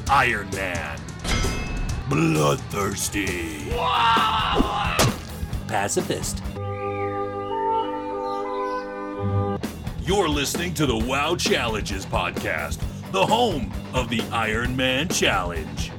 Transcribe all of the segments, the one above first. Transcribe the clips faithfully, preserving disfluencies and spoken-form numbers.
Iron Man. Bloodthirsty. Pacifist. You're listening to the WoW Challenges podcast, the home of the Iron Man Challenge.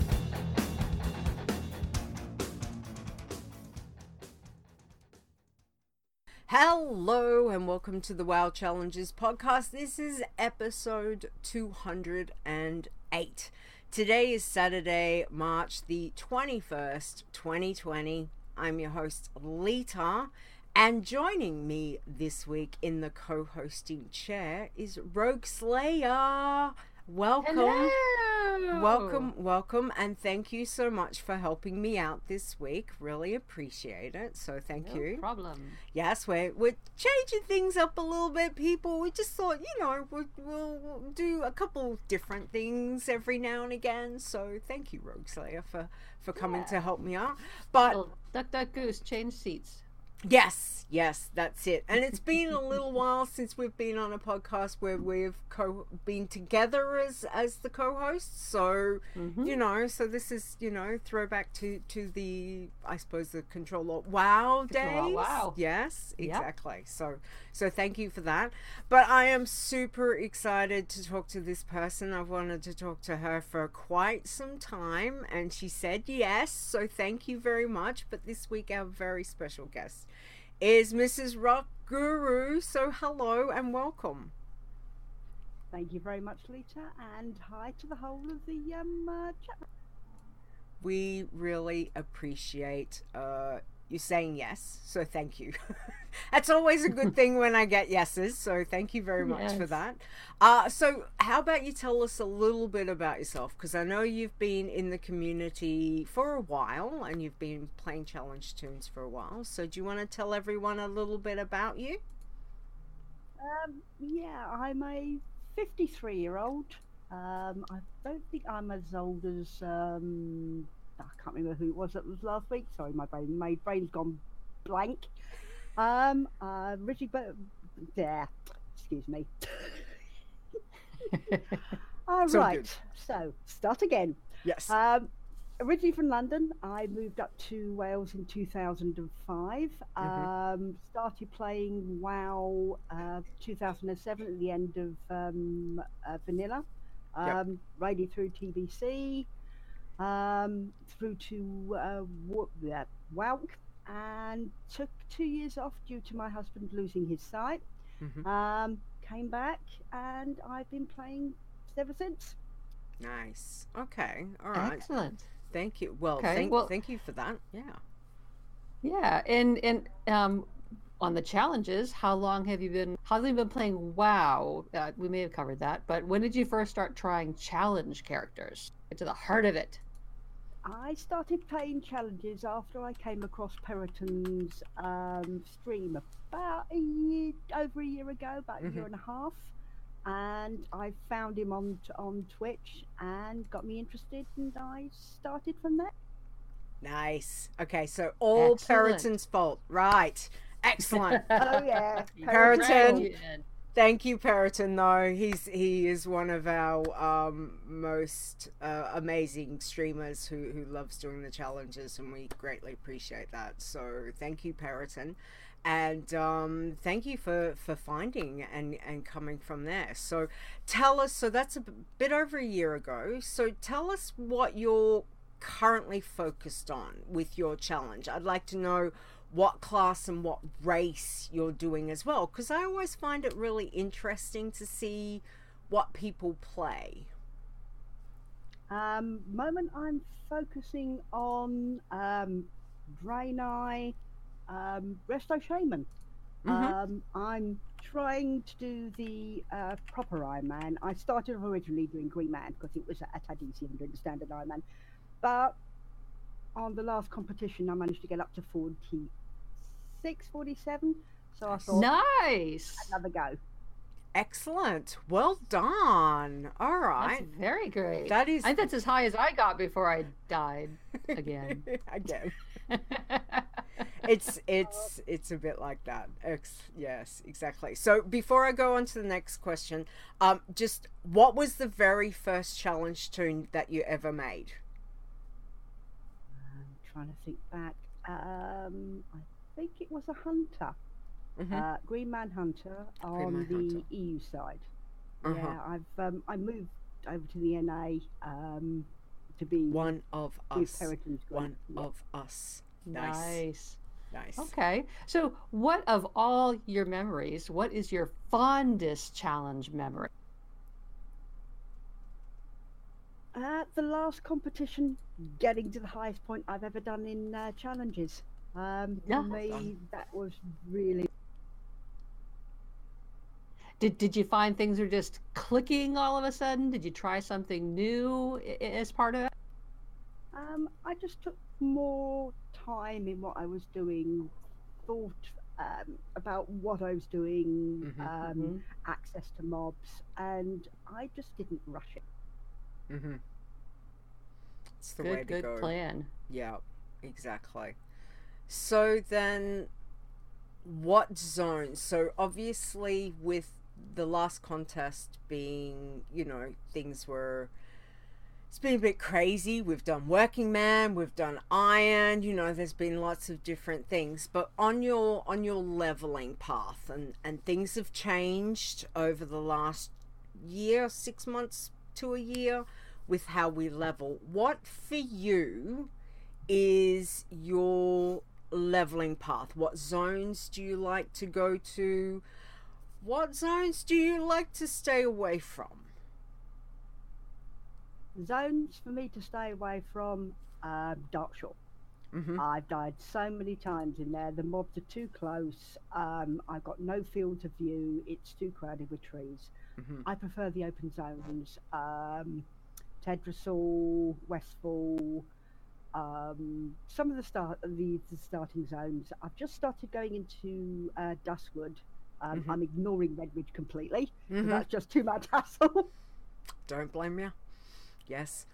Hello and welcome to the WoW Challenges podcast. This is episode two hundred eight. Today is Saturday, March the twenty-first, twenty twenty. I'm your host, Lita, and joining me this week in the co-hosting chair is Rogue Slayer. Welcome. Hello. Welcome, welcome, and thank you so much for helping me out this week. Really appreciate it. So thank No you. problem. Yes, we're, we're changing things up a little bit, people. We just thought, you know, we'll, we'll, we'll do a couple different things every now and again. So thank you, Rogue Slayer, for, for coming Yeah. to help me out. But Well, Duck Duck Goose, change seats. yes, yes, that's it. And it's been a little while since we've been on a podcast where we've co- been together as as the co-hosts. So, Mhm. you know, so this is, you know, throwback to, to the, I suppose, the Control Alt WoW Control Alt days. WoW. Yes, Yep. exactly. So, so thank you for that. But I am super excited to talk to this person. I've wanted to talk to her for quite some time, and she said yes. So thank you very much. But this week, our very special guest is Missus Rock Guru. So hello and welcome. Thank you very much, Lita, and hi to the whole of the um, uh, chat. We really appreciate uh, you saying yes. So thank you. That's always a good thing when I get yeses. So thank you very much for Yes. that. Uh, so how about you tell us a little bit about yourself? Because I know you've been in the community for a while and you've been playing challenge tunes for a while. So do you want to tell everyone a little bit about you? Um, yeah, I'm a fifty-three-year-old. Um, I don't think I'm as old as um, I can't remember who it was that was last week. Sorry, my brain, my brain's gone blank. Um, uh, Richie, but yeah, excuse me. All So right, good. so start again. Yes. Um, originally from London, I moved up to Wales in two thousand five. Mhm. Um, started playing WoW uh, two thousand seven at the end of um, uh, Vanilla. Um, Yep. Raided through T B C, um, through to uh, Wo- yeah, WoW, and took two years off due to my husband losing his sight. Mhm. Um, came back, and I've been playing ever since. Nice. Okay. All right. Excellent. Thank you. Well, Okay, thank, well- thank you for that. Yeah. Yeah, and and um, on the challenges, how long have you been? How long have you been playing WoW? Uh, we may have covered that, but when did you first start trying challenge characters? Get to the heart of it. I started playing challenges after I came across Periton's um, stream about a year, over a year ago, about a year Mhm. and a half, and I found him on on Twitch and got me interested, and I started from there. Nice. Okay, so all Excellent. Periton's fault. Right. Excellent. Oh yeah, Periton. Brilliant. Thank you, Periton. Though he's he is one of our um, most uh, amazing streamers who who loves doing the challenges, and we greatly appreciate that. So thank you, Periton, and um, thank you for for finding and and coming from there. So tell us. So that's a b- bit over a year ago. So tell us what you're currently focused on with your challenge. I'd like to know what class and what race you're doing as well, because I always find it really interesting to see what people play. Um, moment I'm focusing on um, Draenei, um, Resto Shaman. Mhm. Um, I'm trying to do the uh, proper Iron Man. I started originally doing Green Man because it was a, a tad easier than doing the standard Iron Man. But on the last competition, I managed to get up to forty-six, forty-seven. So I thought, Nice. another go. Excellent. Well done. All That's right. very great. That is I think that's as high as I got before I died again. again. it's it's it's a bit like that. Ex- yes, exactly. So before I go on to the next question, um, just what was the very first challenge tune that you ever made? I'm trying to think back. Um, I think it was a hunter, Mm-hmm. uh, Green Man Hunter on Man the Hunter. E U side. Uh-huh. Yeah, I've um, I moved over to the N A um, to be One of with us. Heritage Group. One Yeah. of us. Nice. Nice. Nice. Okay. So, what of all your memories, what is your fondest challenge memory? Uh, the last competition, getting to the highest point I've ever done in uh, challenges. Um, Yeah. For me, Done. that was really. Did Did you find things are just clicking all of a sudden? Did you try something new i- as part of it? Um, I just took more time in what I was doing, thought um, about what I was doing, Mhm. um, Mhm. access to mobs, and I just didn't rush it. Mm-hmm. It's the way Good, to good go. plan. Yeah, exactly. So then, what zones? So obviously, with the last contest being, you know, things were. It's been a bit crazy. We've done Working Man, we've done Iron. You know, there's been lots of different things. But on your on your leveling path, and and things have changed over the last year, six months to a year, with how we level. What for you is your leveling path? What zones do you like to go to? What zones do you like to stay away from? Zones for me to stay away from, um, Darkshore. Mm-hmm. I've died so many times in there. The mobs are too close. Um, I've got no field of view. It's too crowded with trees. Mm-hmm. I prefer the open zones. Um, Tedrasol, Westfall, um, some of the start the, the starting zones. I've just started going into uh, Duskwood. Um, Mhm. I'm ignoring Redridge completely. 'Cause Mhm. That's just too much hassle. Don't blame you. Yes.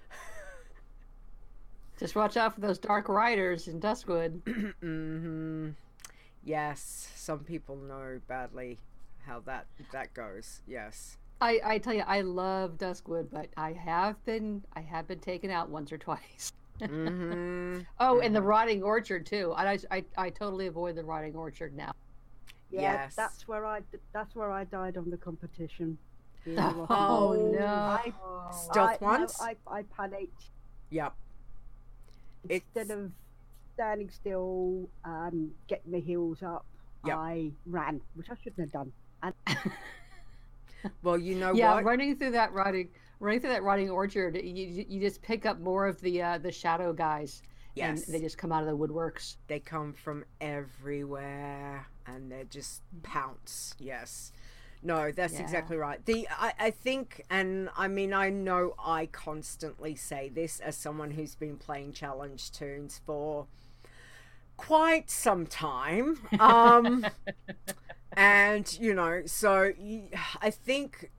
Just watch out for those dark riders in Duskwood. Mm-hmm. Yes. Some people know badly how that that goes. Yes. I, I tell you, I love Duskwood, but I have been I have been taken out once or twice. Mm-hmm. Oh, and the Rotting Orchard too. I, I I totally avoid the Rotting Orchard now. Yeah, Yes. that's where I that's where I died on the competition. in Oh, Rocky Oh, Mountain. no. I, Stealth I, no, ones? I, I panicked. Yep. Instead It's- of standing still, um, getting the heels up, Yep. I ran, which I shouldn't have done. And Well, you know Yeah, what? running through that rotting running through that rotting orchard, you you just pick up more of the uh, the shadow guys, Yes. and they just come out of the woodworks. They come from everywhere and they just pounce. Yes. No, that's Yeah. exactly right. The I, I think, and I mean, I know I constantly say this as someone who's been playing challenge tunes for quite some time. Um, and, you know, so y- I think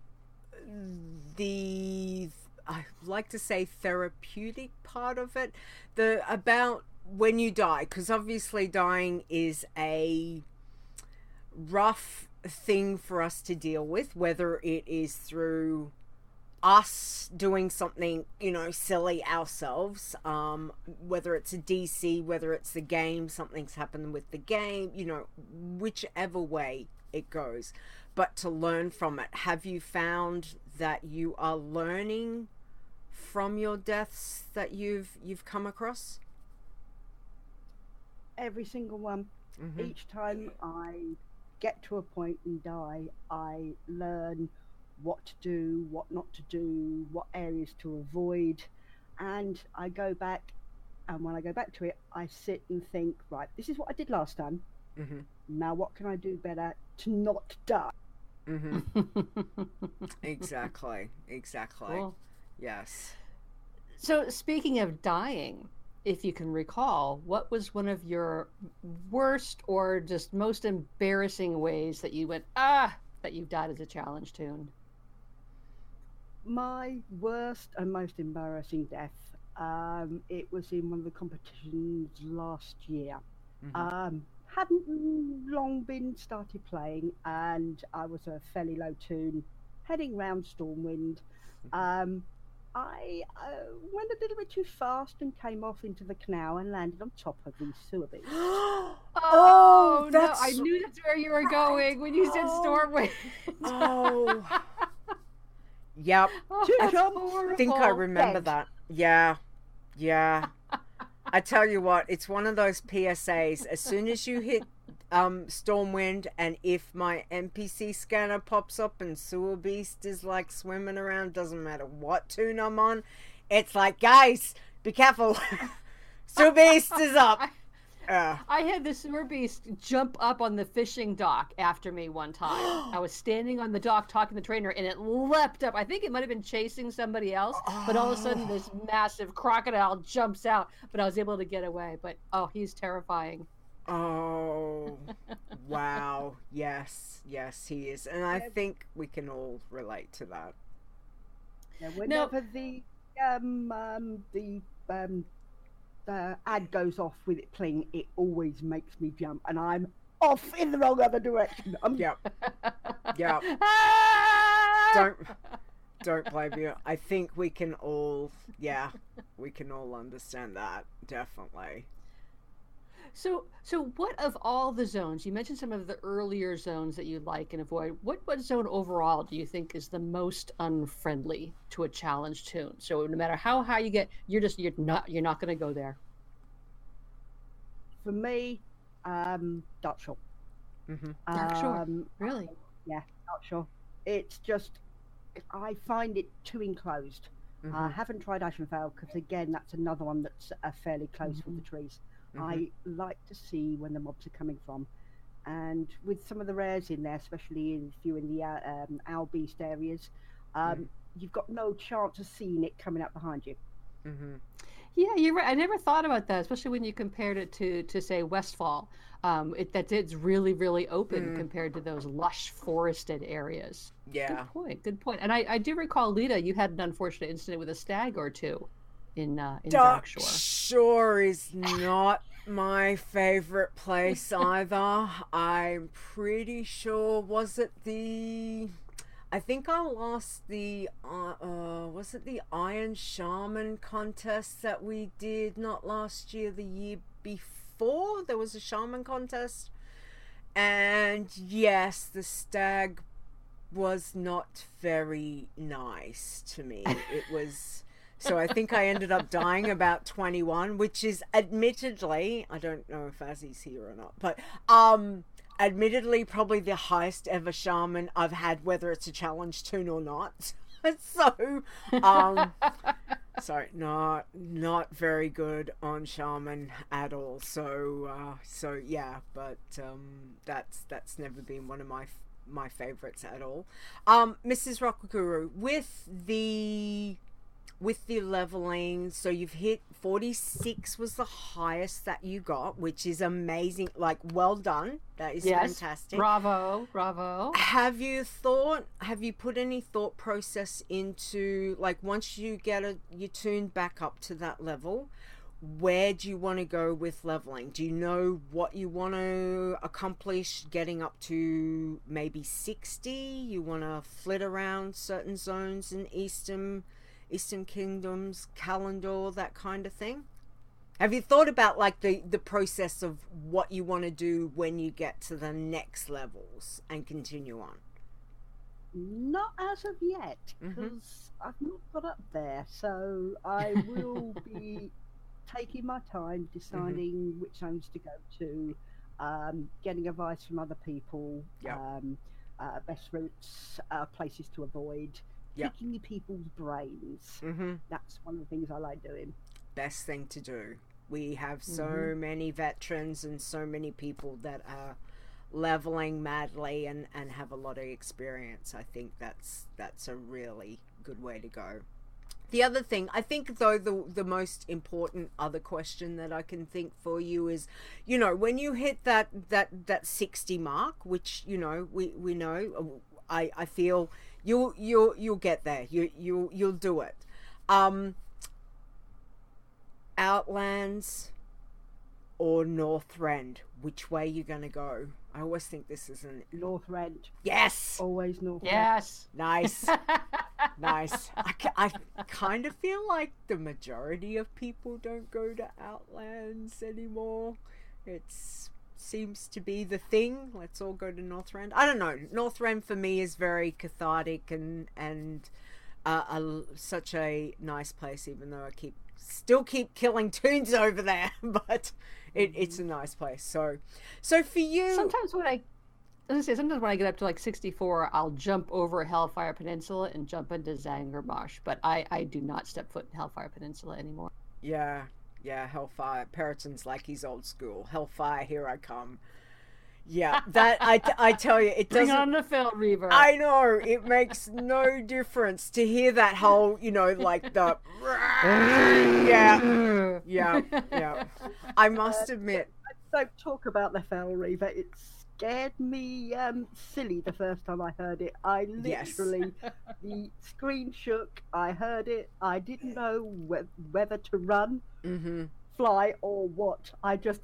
the, I like to say therapeutic part of it, the about when you die, because obviously dying is a rough thing for us to deal with, whether it is through us doing something, you know, silly ourselves, um, whether it's a D C, whether it's the game, something's happened with the game, you know, whichever way it goes. But to learn from it, have you found that you are learning from your deaths that you've you've come across? every single one, Mm-hmm. each time I get to a point and die, I learn what to do, what not to do, what areas to avoid, and I go back. And when I go back to it, I sit and think, right, this is what I did last time. Mm-hmm. Now, what can I do better to not die? Mm-hmm. Exactly. Exactly. Cool. Yes. So, speaking of dying, if you can recall, what was one of your worst or just most embarrassing ways that you went, ah, that you've died as a challenge tune? My worst and most embarrassing death, um, it was in one of the competitions last year. Mm-hmm. Um, hadn't long been started playing, and I was a fairly low tune, heading round Stormwind. Um, I uh, went a little bit too fast and came off into the canal and landed on top of the sewer beast. Oh, Oh, no, that's I knew that's where you were going when you said Oh. Stormwind. Oh. Yep. Oh, Two that's jumps. I think I horrible. remember Dead. that. Yeah. Yeah. I tell you what, it's one of those P S As. As soon as you hit um, Stormwind, and if my N P C scanner pops up and Sewer Beast is like swimming around, doesn't matter what tune I'm on, it's like, guys, be careful. Sewer Beast is up. Uh, I had the sewer beast jump up on the fishing dock after me one time. I was standing on the dock talking to the trainer, and it leapt up. I think it might have been chasing somebody else, but all of a sudden this massive crocodile jumps out, but I was able to get away. But oh, he's terrifying. oh, wow. Yes, yes, he is. And I Yeah. think we can all relate to that. Now, whenever the um, um the um the ad goes off with it playing, it always makes me jump, and I'm off in the wrong other direction. I'm Yep. Yep. Ah! Don't don't blame you. I think we can all, yeah, we can all understand that, definitely. So, so what of all the zones? You mentioned some of the earlier zones that you like and avoid. What what zone overall do you think is the most unfriendly to a challenge tune? So no matter how high you get, you're just you're not you're not going to go there. For me, um, Darkshore. Mm-hmm. Darkshore. Um, Really? yeah, Darkshore. It's just I find it too enclosed. Mm-hmm. I haven't tried Ashenvale because again, that's another one that's uh, fairly close with the trees. Mhm. I like to see when the mobs are coming from, and with some of the rares in there, especially if you're in the uh, um, owl beast areas, um, Mm. you've got no chance of seeing it coming up behind you. Mm-hmm. Yeah, you're right. I never thought about that, especially when you compared it to to say Westfall. Um, it that it's really really open Mm. compared to those lush forested areas. Yeah. Good point. Good point. And I, I do recall, Lita, you had an unfortunate incident with a stag or two in uh, in Darkshore. Darkshore is not my favorite place either. I'm pretty sure, was it the, I think I lost the, uh, uh, was it the Iron Shaman contest that we did not last year, the year before? There was a Shaman contest. And yes, the stag was not very nice to me. It was, so I think I ended up dying about twenty-one, which is admittedly, I don't know if Azzy's here or not, but um admittedly probably the highest ever shaman I've had, whether it's a challenge tune or not. So um so not not very good on shaman at all. So uh so yeah, but um that's that's never been one of my my favorites at all. um Missus Rockaguru, with the with the leveling, so you've hit forty-six was the highest that you got, which is amazing. Like, well done. That is Yes. fantastic. Bravo, bravo. Have you thought, have you put any thought process into, like, once you get a, you tuned back up to that level, where do you want to go with leveling? Do you know what you want to accomplish getting up to maybe sixty? You want to flit around certain zones in Eastern, Eastern Kingdoms, Calendar, that kind of thing? Have you thought about, like, the, the process of what you want to do when you get to the next levels and continue on? Not as of yet, because Mhm. I've not got up there. So I will be taking my time deciding which zones to go to, um, getting advice from other people, Yep. um, uh, best routes, uh, places to avoid, Yep. picking people's brains. Mm-hmm. That's one of the things I like doing. Best thing to do. We have so Mhm. many veterans and so many people that are leveling madly and, and have a lot of experience. I think that's that's a really good way to go. The other thing, I think, though, the the most important other question that I can think for you is, you know, when you hit that that that sixty mark, which, you know, we we know, I I feel you'll you'll you'll get there. You you you'll do it. Um, Outlands, or Northrend? Which way you gonna go? I always think this is an Northrend. yes. Always Northrend. Yes. Nice. Nice. I, ca- I kind of feel like the majority of people don't go to Outlands anymore. It's seems to be the thing. Let's all go to Northrend. I don't know. Northrend for me is very cathartic and and uh, a, such a nice place. Even though I keep still keep killing toons over there, but it, it's a nice place. So, so for you, Sometimes when I, I was gonna say, sometimes when I get up to like sixty-four, I'll jump over Hellfire Peninsula and jump into Zangarmarsh. But I, I do not step foot in Hellfire Peninsula anymore. yeah, yeah, Hellfire. Periton's like he's old school. Hellfire, here I come. Yeah, that I, I tell you, it Bring doesn't. on the Fel Reaver. I know it makes no difference to hear that whole, you know, like the yeah, yeah, yeah. I must admit, Don't talk about the Fel Reaver. It scared me um, silly the first time I heard it. I Yes. literally, the screen shook. I heard it. I didn't know whe- whether to run, mm-hmm. fly, or what. I just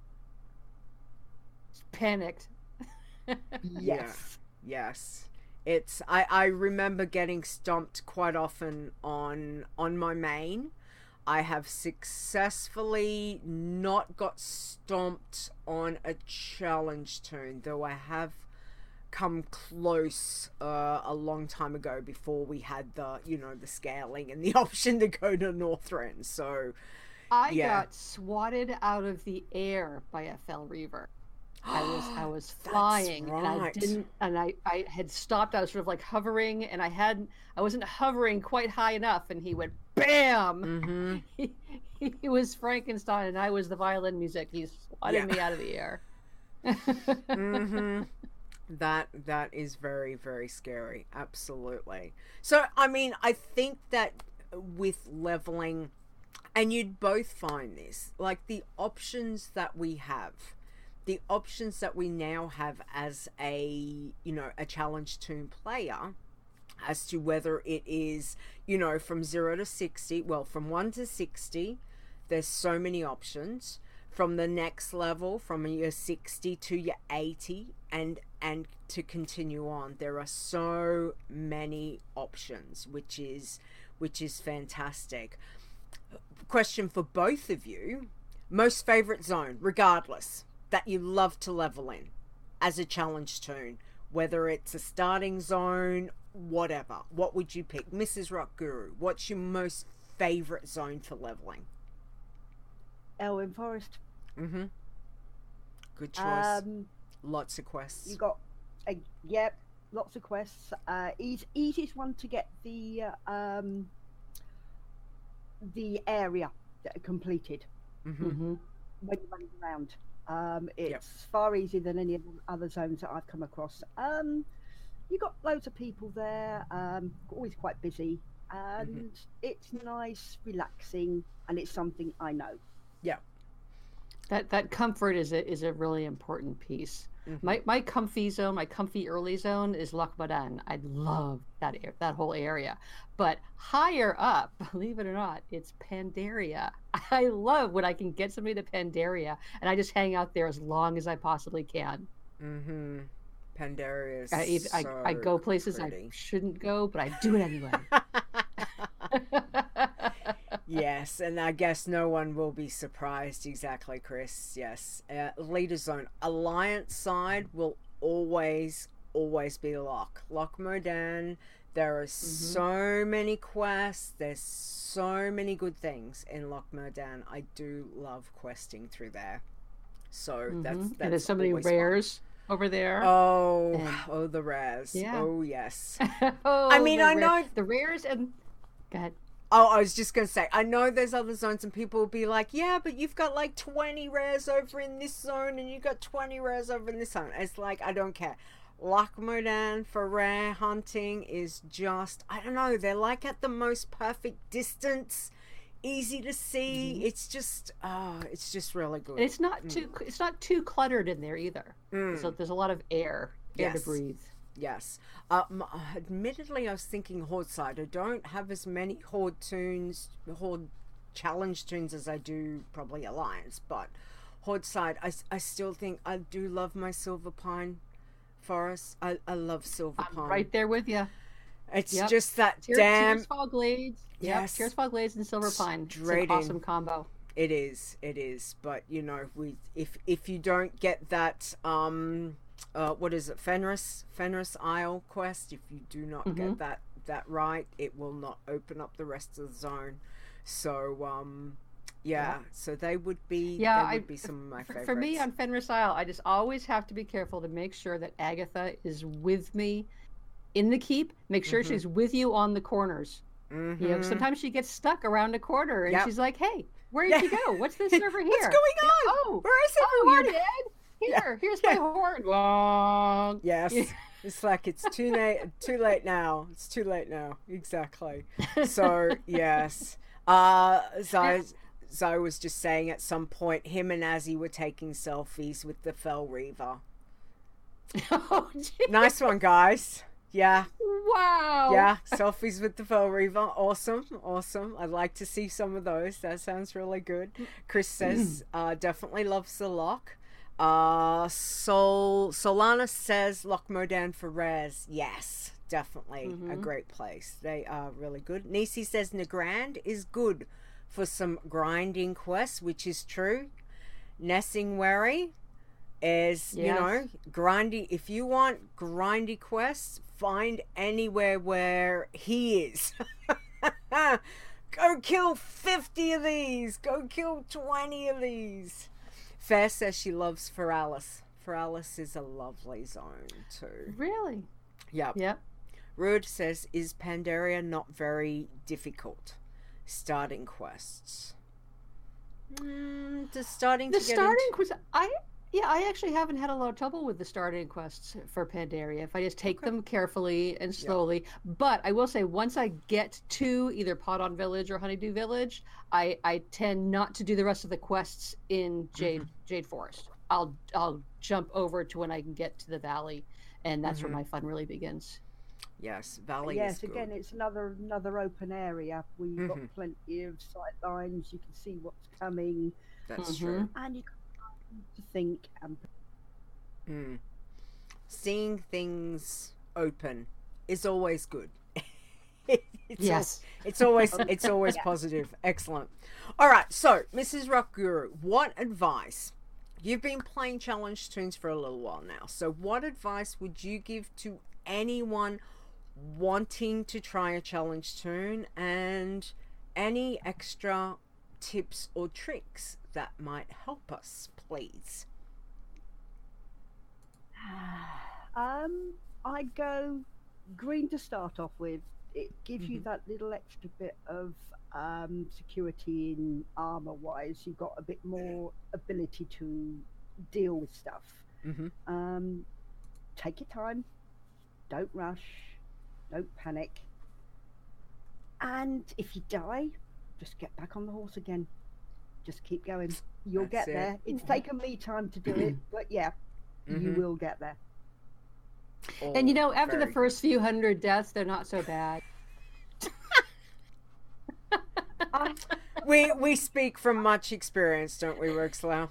Panicked. yes. Yes, it's. I I remember getting stomped quite often on on my main. I have successfully not got stomped on a challenge toon, though I have come close uh, a long time ago before we had the, you know, the scaling and the option to go to Northrend. So I Yeah. got swatted out of the air by a Fel Reaver. I was I was flying and I right. didn't and I, I had stopped. I was sort of like hovering and I hadn't I wasn't hovering quite high enough and he went bam. mm-hmm. He, he was Frankenstein and I was the violin music. He swatted Yeah. me out of the air. mm-hmm. That that is very, very scary. Absolutely. So I mean, I think that with leveling, and you'd both find this, like the options that we have, the options that we now have as a, you know, a challenge toon player, as to whether it is, you know, from zero to sixty, well, from one to sixty, there's so many options. From the next level, from your sixty to your eighty, and and to continue on, there are so many options, which is which is fantastic. Question for both of you: most favorite zone, regardless, that you love to level in as a challenge toon, whether it's a starting zone, whatever. What would you pick, Missus Rock Guru? What's your most favorite zone for leveling? Elwyn Forest. Mm-hmm. Good choice. Um, Lots of quests. you got, uh, yep, lots of quests. Uh, easy, easiest one to get the uh, um, the area that are completed Mm-hmm. Mm-hmm. when you're running around. Um, it's Yep. far easier than any of the other zones that I've come across. Um, you got loads of people there. Um, always quite busy, and Mm-hmm. it's nice, relaxing, and it's something I know. That that comfort is a is a really important piece. Mhm. My my comfy zone, my comfy early zone is Loch Modan. I love that ar- that whole area. But higher up, believe it or not, it's Pandaria. I love when I can get somebody to Pandaria and I just hang out there as long as I possibly can. Mm-hmm. Pandaria is I, ev- I, so I go places I pretty. shouldn't go, but I do it anyway. Yes, and I guess no one will be surprised. Exactly, Chris. Yes. Uh, leader zone. Alliance side will always, always be Loch. Loch Modan. There are so many quests. There's so many good things in Loch Modan. I do love questing through there. So that's, Mhm. that's And there's so many always fun. rares over there. Oh, And- oh, the rares. Yeah. Oh, yes. oh, I mean, the I ra- know- the rares and go ahead. Oh, I was just going to say, I know there's other zones and people will be like, yeah, but you've got like twenty rares over in this zone and you've got twenty rares over in this zone. It's like, I don't care. Loch Modan for rare hunting is just, I don't know, they're like at the most perfect distance, easy to see. Mm-hmm. It's just, oh, it's just really good. And it's not too it's not too cluttered in there either. Mm. So there's a lot of air, air Yes. to breathe. Yes. Um, admittedly, I was thinking Horde side. I don't have as many Horde tunes, Horde challenge tunes as I do probably Alliance, but Portside, I, I still think I do love my Silver Pine forest. I, I love Silver I'm Pine. right there with you. It's Yep. just that Tears, damn. Tears Fall Glades. Yes. Yep. Tears Fall Glades and Silver Pine. It's Straight an in. awesome combo. It is, it is. But you know, we if if you don't get that, um, uh, what is it, Fenris Fenris Isle quest? If you do not Mhm. get that that right, it will not open up the rest of the zone. So, um, yeah. So they would be. Yeah, they would I- be some of my For, favorites. for me on Fenris Isle, I just always have to be careful to make sure that Agatha is with me in the keep. Make sure Mhm. she's with you on the corners. Mhm. You know, sometimes she gets stuck around a corner and Yep. she's like, "Hey, where did Yeah. you go? What's this over here? What's going on? Oh, Where is oh, everyone? hi, Ed. Here, here's Yeah. my horn. Long. Yes. Yeah. It's like it's too late. Too late now. It's too late now. Exactly. So yes. Uh, Zai, Zai was just saying at some point, him and Azzy were taking selfies with the Fell Reaver. Oh, gee. Nice one, guys. Yeah. Wow. Yeah. Selfies with the Fell Reaver. Awesome. Awesome. I'd like to see some of those. That sounds really good. Chris says, uh, definitely loves the lock. Uh, Sol Solana says Loch Modan for Raz. Yes, definitely a Mhm. great place. They are really good. Nisi says Nagrand is good for some grinding quests, which is true. Nessingwary is, you Yes. know, grindy. If you want grindy quests, find anywhere where he is. Go kill fifty of these. Go kill twenty of these. Fair says she loves Feralis. Feralis is a lovely zone too. Really? Yep. Yep. Rude says, is Pandaria not very difficult? Starting quests. Mm, the starting The to get starting into... quest, I yeah, I actually haven't had a lot of trouble with the starting quests for Pandaria if I just take Okay. them carefully and slowly. But I will say, once I get to either Podon Village or Honeydew Village, I I tend not to do the rest of the quests in Jade Jade Forest. I'll I'll jump over to when I can get to the valley, and that's Mhm. where my fun really begins. Yes, Valley yes, is good. again, it's another another open area. We've Mhm. got plenty of sight lines. You can see what's coming, That's Mhm. true. and you can time to think and Mm. Seeing things open is always good. it's Yes. al- it's always it's always Yeah. positive. Excellent. All right, so Missus Rock Guru, what advice? You've been playing challenge tunes for a little while now. So what advice would you give to anyone wanting to try a challenge tune, and any extra tips or tricks that might help us, please? Um, I'd go green to start off with. It gives you Mhm. that little extra bit of um, security in armor wise. You've got a bit more ability to deal with stuff. Mm-hmm. Um, take your time. Don't rush. Don't panic. And if you die, just get back on the horse again. Just keep going. You'll That's get it. there. It's taken me time to do it, but yeah, you Mhm. will get there. And you know, after the Very first few hundred deaths, they're not so bad. I, we we speak from much experience, don't we, Roxlow?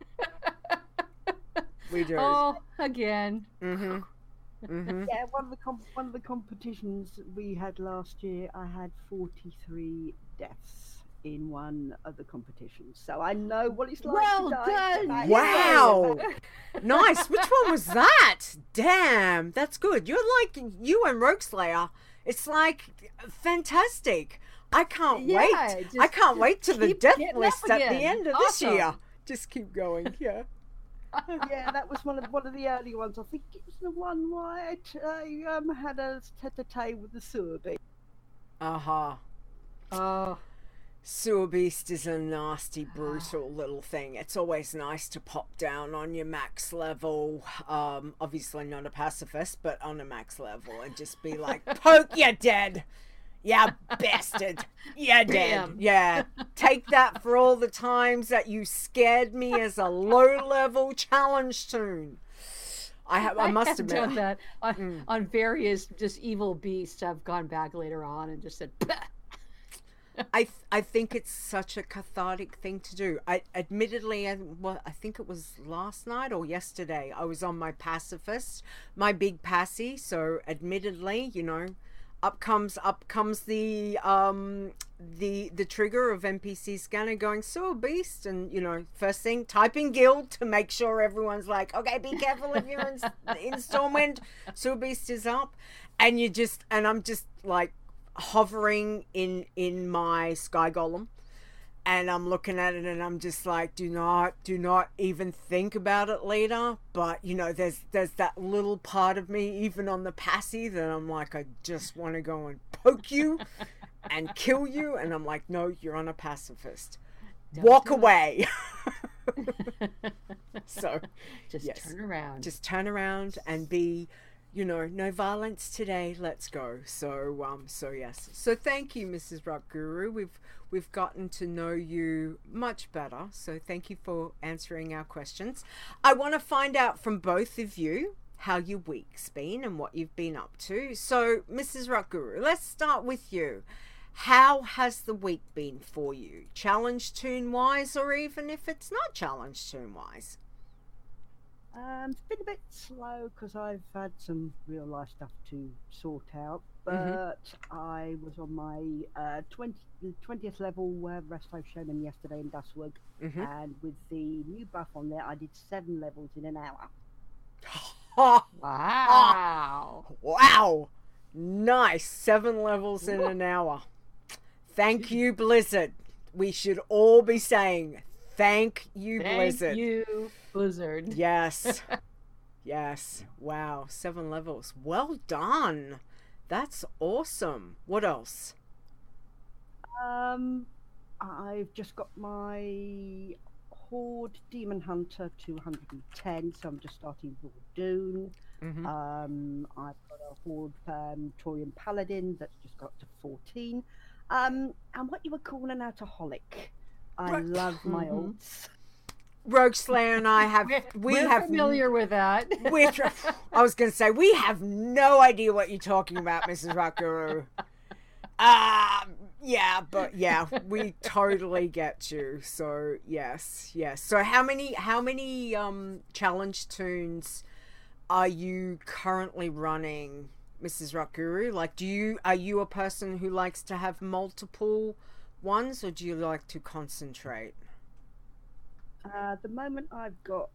We do. Oh, again. Mm-hmm. Mm-hmm. yeah, one of the com- one of the competitions we had last year, I had forty-three deaths in one of the competitions, so I know what it's like. Well to die. done, I- Wow. Nice. Which one was that? Damn, that's good. You're like you and Rogueslayer. It's like fantastic. I can't Yeah, wait. I just- can't wait to the keep death getting list up at the again. end of Awesome. this year. Just keep going. Yeah. yeah, that was one of one of the early ones. I think it was the one where I t- I, um, had a tete-a-tete with the sewer beast. Uh-huh. Oh, Sewer Beast is a nasty, brutal little thing. It's always nice to pop down on your max level. Um, obviously not a pacifist, but on a max level, and just be like, "Poke, you're dead. Yeah, bastard. You're dead. Bam. Yeah. Take that for all the times that you scared me as a low-level challenge tune." I have. I must have admit. done that on, Mm. on various just evil beasts. I've gone back later on and just said, "Bah." I th- I think it's such a cathartic thing to do. I admittedly, I, well, I think it was last night or yesterday. I was on my pacifist, my big passy. So admittedly, you know, up comes up comes the um the the trigger of N P C scanner going so beast, and you know, first thing typing guild to make sure everyone's like, okay, be careful if you're in, in Stormwind. So beast is up, and you just and I'm just like hovering in in my sky golem, and I'm looking at it and I'm just like, do not do not even think about it, leader. But you know, there's there's that little part of me even on the passy that I'm like, I just want to go and poke you and kill you, and I'm like, no, you're on a pacifist. Don't walk away. So just yes, turn around just turn around and be, you know, no violence today. Let's go. So, um, so yes. So, thank you, Missus Rock Guru. We've we've gotten to know you much better. So, thank you for answering our questions. I want to find out from both of you how your week's been and what you've been up to. So, Missus Rock Guru, let's start with you. How has the week been for you? Challenge tune wise, or even if it's not challenge tune wise? Um, it's been a bit slow because I've had some real life stuff to sort out, but Mm-hmm. I was on my uh, twenty, twentieth level uh, Resto Showman yesterday in Dustwood, Mm-hmm. and with the new buff on there, I did seven levels in an hour. Wow. Wow. Nice. Seven levels in an hour. Thank you, Blizzard. We should all be saying thank you, Thank Blizzard. you, Blizzard. Yes. Yes. Wow. Seven levels. Well done. That's awesome. What else? Um, I've just got my Horde Demon Hunter to one hundred ten, so I'm just starting Vordoon. Mm-hmm. Um, I've got a Horde um, Torian Paladin that's just got to fourteen. Um, and what you were calling an alcoholic. I Right. love my Mhm. ults. Rogue Slayer and I have, We're, we we're have, familiar with that. we're, I was going to say, we have no idea what you're talking about, Missus Rakuru. Um, yeah, but yeah, we totally get you. So yes, yes. So how many, how many, um, challenge tunes are you currently running, Missus Rakuru? Like, do you, are you a person who likes to have multiple ones, or do you like to concentrate? Uh, at the moment, I've got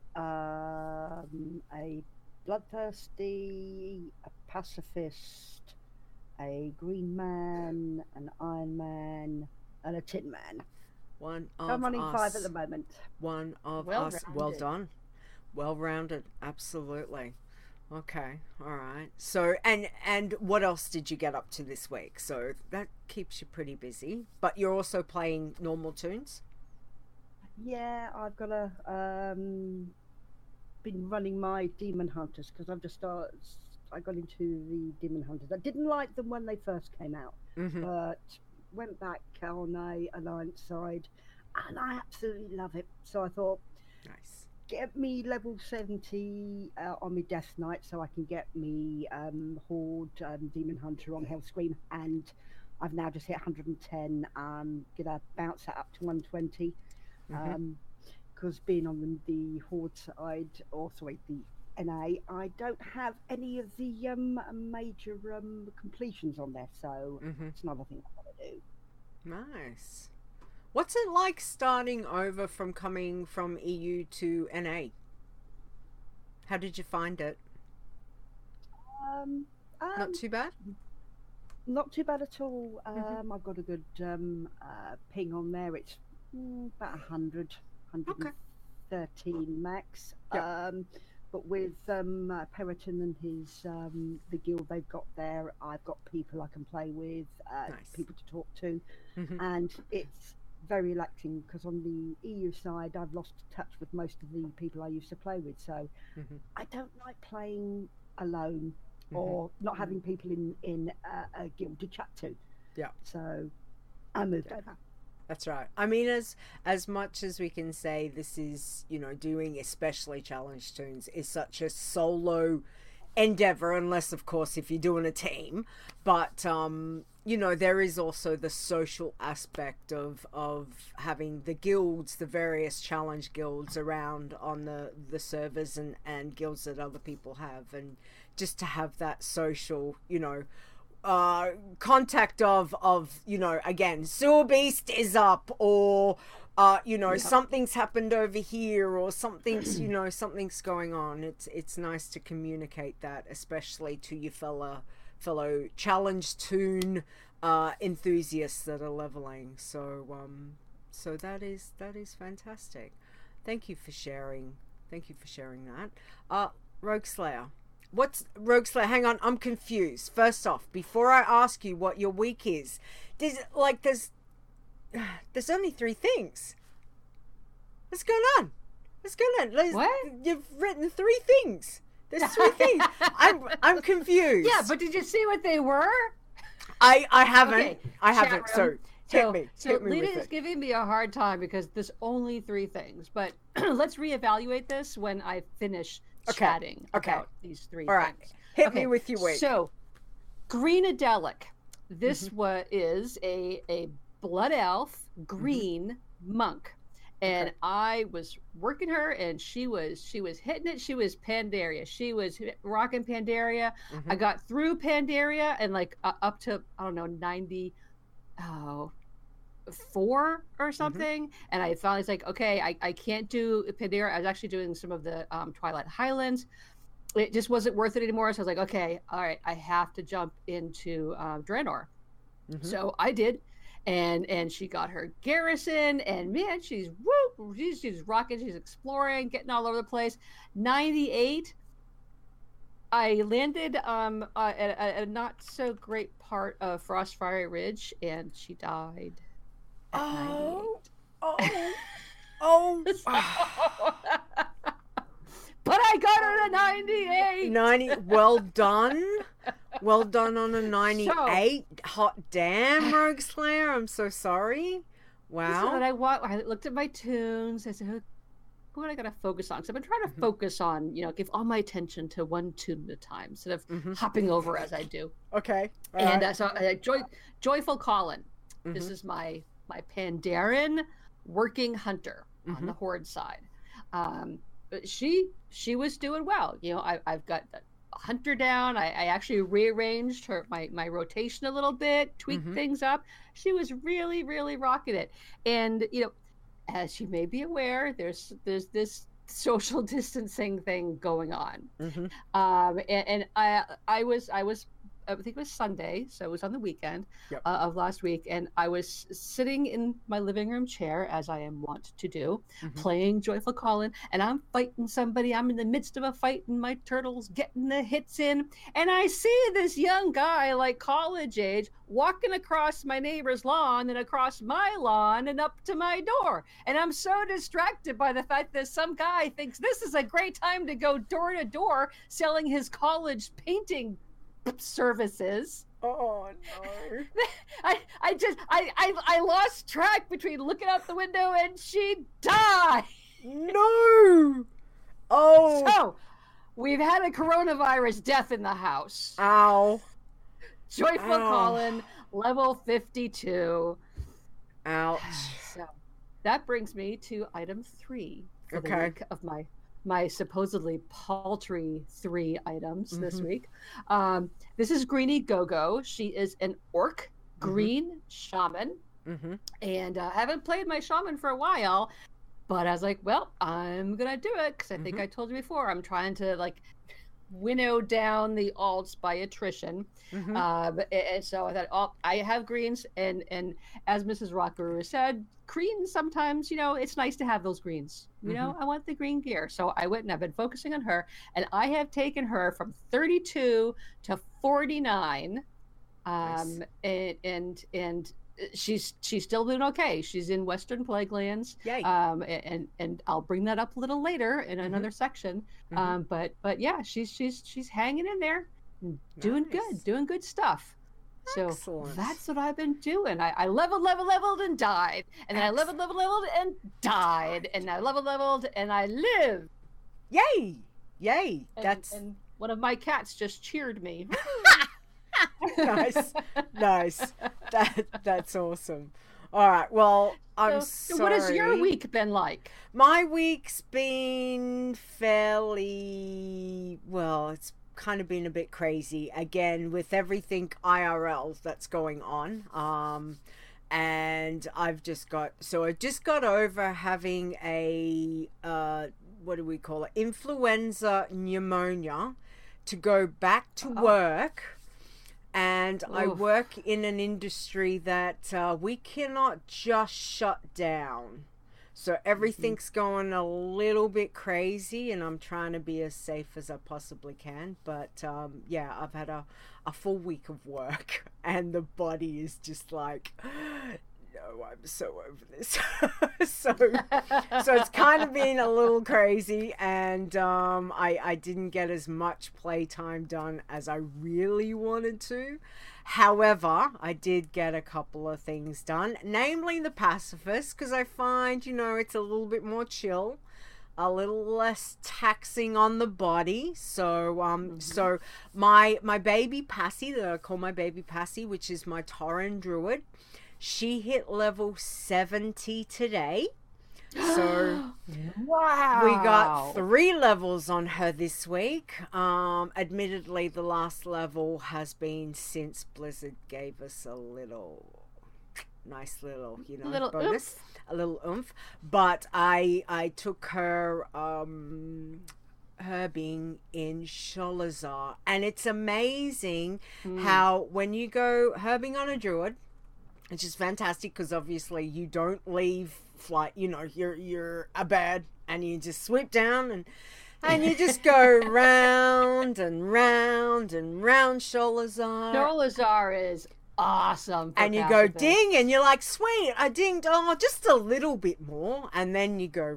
um, a Bloodthirsty, a Pacifist, a Green Man, an Iron Man, and a Tin Man. One So of I'm running us. five at the moment. One of Well us. Well rounded. done. Well rounded. Absolutely. Okay. All right. So, and and what else did you get up to this week? So that keeps you pretty busy. But you're also playing normal tunes. Yeah, I've got a um, been running my Demon Hunters because I've just started. I got into the Demon Hunters. I didn't like them when they first came out, Mm-hmm. but went back on a Alliance side, and I absolutely love it. So I thought, Nice. get me level seventy uh, on my Death Knight so I can get me um, Horde um, Demon Hunter on Hellscream, and I've now just hit one hundred ten. I'm gonna bounce that up to one twenty. Mhm. Um, because being on the, the Horde side, or sorry, the N A, I don't have any of the um, major um, completions on there, so Mm-hmm. it's another thing I've got to do. Nice. What's it like starting over from coming from E U to N A? How did you find it? Um, um, Not too bad. Not too bad at all. Um, Mhm. I've got a good um, uh, ping on there. It's mm, about one hundred, one thirteen max. Yep. Um, but with um, uh, Periton and his um, the guild they've got there, I've got people I can play with, uh, Nice. people to talk to, Mhm. and it's very relaxing because on the E U side, I've lost touch with most of the people I used to play with. So Mhm. I don't like playing alone Mhm. or not having people in in uh, a guild to chat to. Yeah. So I moved Yeah. over. That's right. I mean, as as much as we can say this is, you know, doing especially challenge tunes is such a solo endeavor, unless of course if you're doing a team. But um, you know, there is also the social aspect of of having the guilds, the various challenge guilds around on the the servers, and and guilds that other people have, and just to have that social, you know, uh contact of of you know, again, Sewer Beast is up, or uh you know, yep. something's happened over here, or something's you know, something's going on. It's it's nice to communicate that, especially to your fellow fellow challenge toon uh enthusiasts that are leveling. So um so that is that is fantastic. Thank you for sharing. Thank you for sharing that. Uh Rogue Slayer. What's Rogue Slayer? Hang on, I'm confused. First off, before I ask you what your week is, there's like there's there's only three things. What's going on? What's going on? There's, what? You've written three things. There's three things. I'm I'm confused. Yeah, but did you see what they were? I I haven't. Okay, I haven't. So hit so, me. So hit me Lita with is it. giving me a hard time because there's only three things. But let's reevaluate this when I finish Okay. chatting Okay. about these three All right. things. Hit Okay, me with your week. So, Greenadelic. This Mm-hmm. wa- is a a blood elf green Mm-hmm. monk. And Okay. I was working her, and she was she was hitting it. She was Pandaria. She was hit- rocking Pandaria. Mhm. I got through Pandaria and like uh, up to I don't know ninety, oh, four or something. And I finally was like, okay, I, I can't do Pandaria. I was actually doing some of the um, Twilight Highlands. It just wasn't worth it anymore. So I was like, okay, all right, I have to jump into um, Draenor. Mhm. So I did. And and she got her garrison, and man, she's whoop, she's she's rocking, she's exploring, getting all over the place. ninety-eight. I landed um uh, at, at a not so great part of Frostfire Ridge, and she died. At Oh, oh, oh. ninety-eight. But I got her to ninety-eight. ninety. Well done. Well done on a ninety-eight. Hot damn, Rogue Slayer. I'm so sorry. So Wow. then I, wa- I looked at my tunes. I said, "Who, who am I going to focus on?" Because I've been trying to Mhm. focus on, you know, give all my attention to one tune at a time instead of Mhm. hopping over as I do. Okay. All and right. uh, so uh, Joy, Joyful Colin. This Mhm. is my my Pandaren working hunter on Mhm. the Horde side. Um, but she she was doing well. You know, I, I've got the hunter down. I, I actually rearranged her my my rotation a little bit, tweaked Mhm. things up. She was really really rocking it. And you know, as you may be aware, there's there's this social distancing thing going on. Mhm. Um, and, and I I was I was I think it was Sunday, so it was on the weekend Yep. uh, of last week, and I was sitting in my living room chair, as I am wont to do, Mhm. playing Joyful Colin, and I'm fighting somebody. I'm in the midst of a fight, and my turtle's getting the hits in, and I see this young guy, like college age, walking across my neighbor's lawn and across my lawn and up to my door, and I'm so distracted by the fact that some guy thinks this is a great time to go door to door selling his college painting services. Oh no. I, I just I, I I lost track between looking out the window and she died. No. Oh. So we've had a coronavirus death in the house. Ow. Joyful Ow. Colin, level fifty-two. Ouch. So that brings me to item three for the Okay. week of my my supposedly paltry three items this Mhm. week. Um, this is Greenie Gogo. She is an orc Mm-hmm. green shaman, Mm-hmm. and uh, I haven't played my shaman for a while. But I was like, well, I'm gonna do it because I think Mhm. I told you before. I'm trying to like winnow down the alts by attrition. Mm-hmm. Uh, but- and so I thought, oh, I have greens, and and as Missus Rockaroo said, greens sometimes, you know, it's nice to have those greens. You know, I want the green gear, so I went and I've been focusing on her, and I have taken her from thirty-two to forty-nine, um, Nice. and and and she's she's still doing okay. She's in Western Plaguelands, Yay. um, a- and and I'll bring that up a little later in Mhm. another section. Mhm. Um, but but yeah, she's she's she's hanging in there, and doing Nice. good, doing good stuff. So Excellent. that's what I've been doing. I, I leveled, leveled, leveled, and died, and then I leveled, leveled, leveled, and died, and I leveled, leveled, and I lived. Yay. Yay. And, That's and one of my cats just cheered me. Nice, nice. That that's awesome. All right. Well, I'm so, sorry. so what has your week been like? My week's been fairly well. It's kind of been a bit crazy again with everything I R L that's going on. Um, and I've just got so I just got over having a uh, what do we call it? Influenza pneumonia to go back to Oh. work. And I Oof. work in an industry that uh, we cannot just shut down. So everything's going a little bit crazy, and I'm trying to be as safe as I possibly can. But um, yeah, I've had a, a full week of work, and the body is just like, no, I'm so over this. so, so it's kind of been a little crazy, and um, I, I didn't get as much playtime done as I really wanted to. However, I did get a couple of things done, namely the Pacifist, because I find, you know, it's a little bit more chill, a little less taxing on the body. So, um, mm-hmm. so my my baby Passy, that I call my baby Passy, which is my Tauren Druid, she hit level seventy today. So wow, we got three levels on her this week. Um, admittedly, the last level has been since Blizzard gave us a little nice little, you know, a little bonus, oomph. a little oomph. But I I took her um herbing in Sholazar, and it's amazing mm. how when you go herbing on a druid, which is fantastic because obviously you don't leave flight, you know, you're you're a bird and you just swoop down and and you just go round and round and round Sholazar. Sholazar is awesome. And you go ding and you're like, sweet, I dinged, oh, just a little bit more. And then you go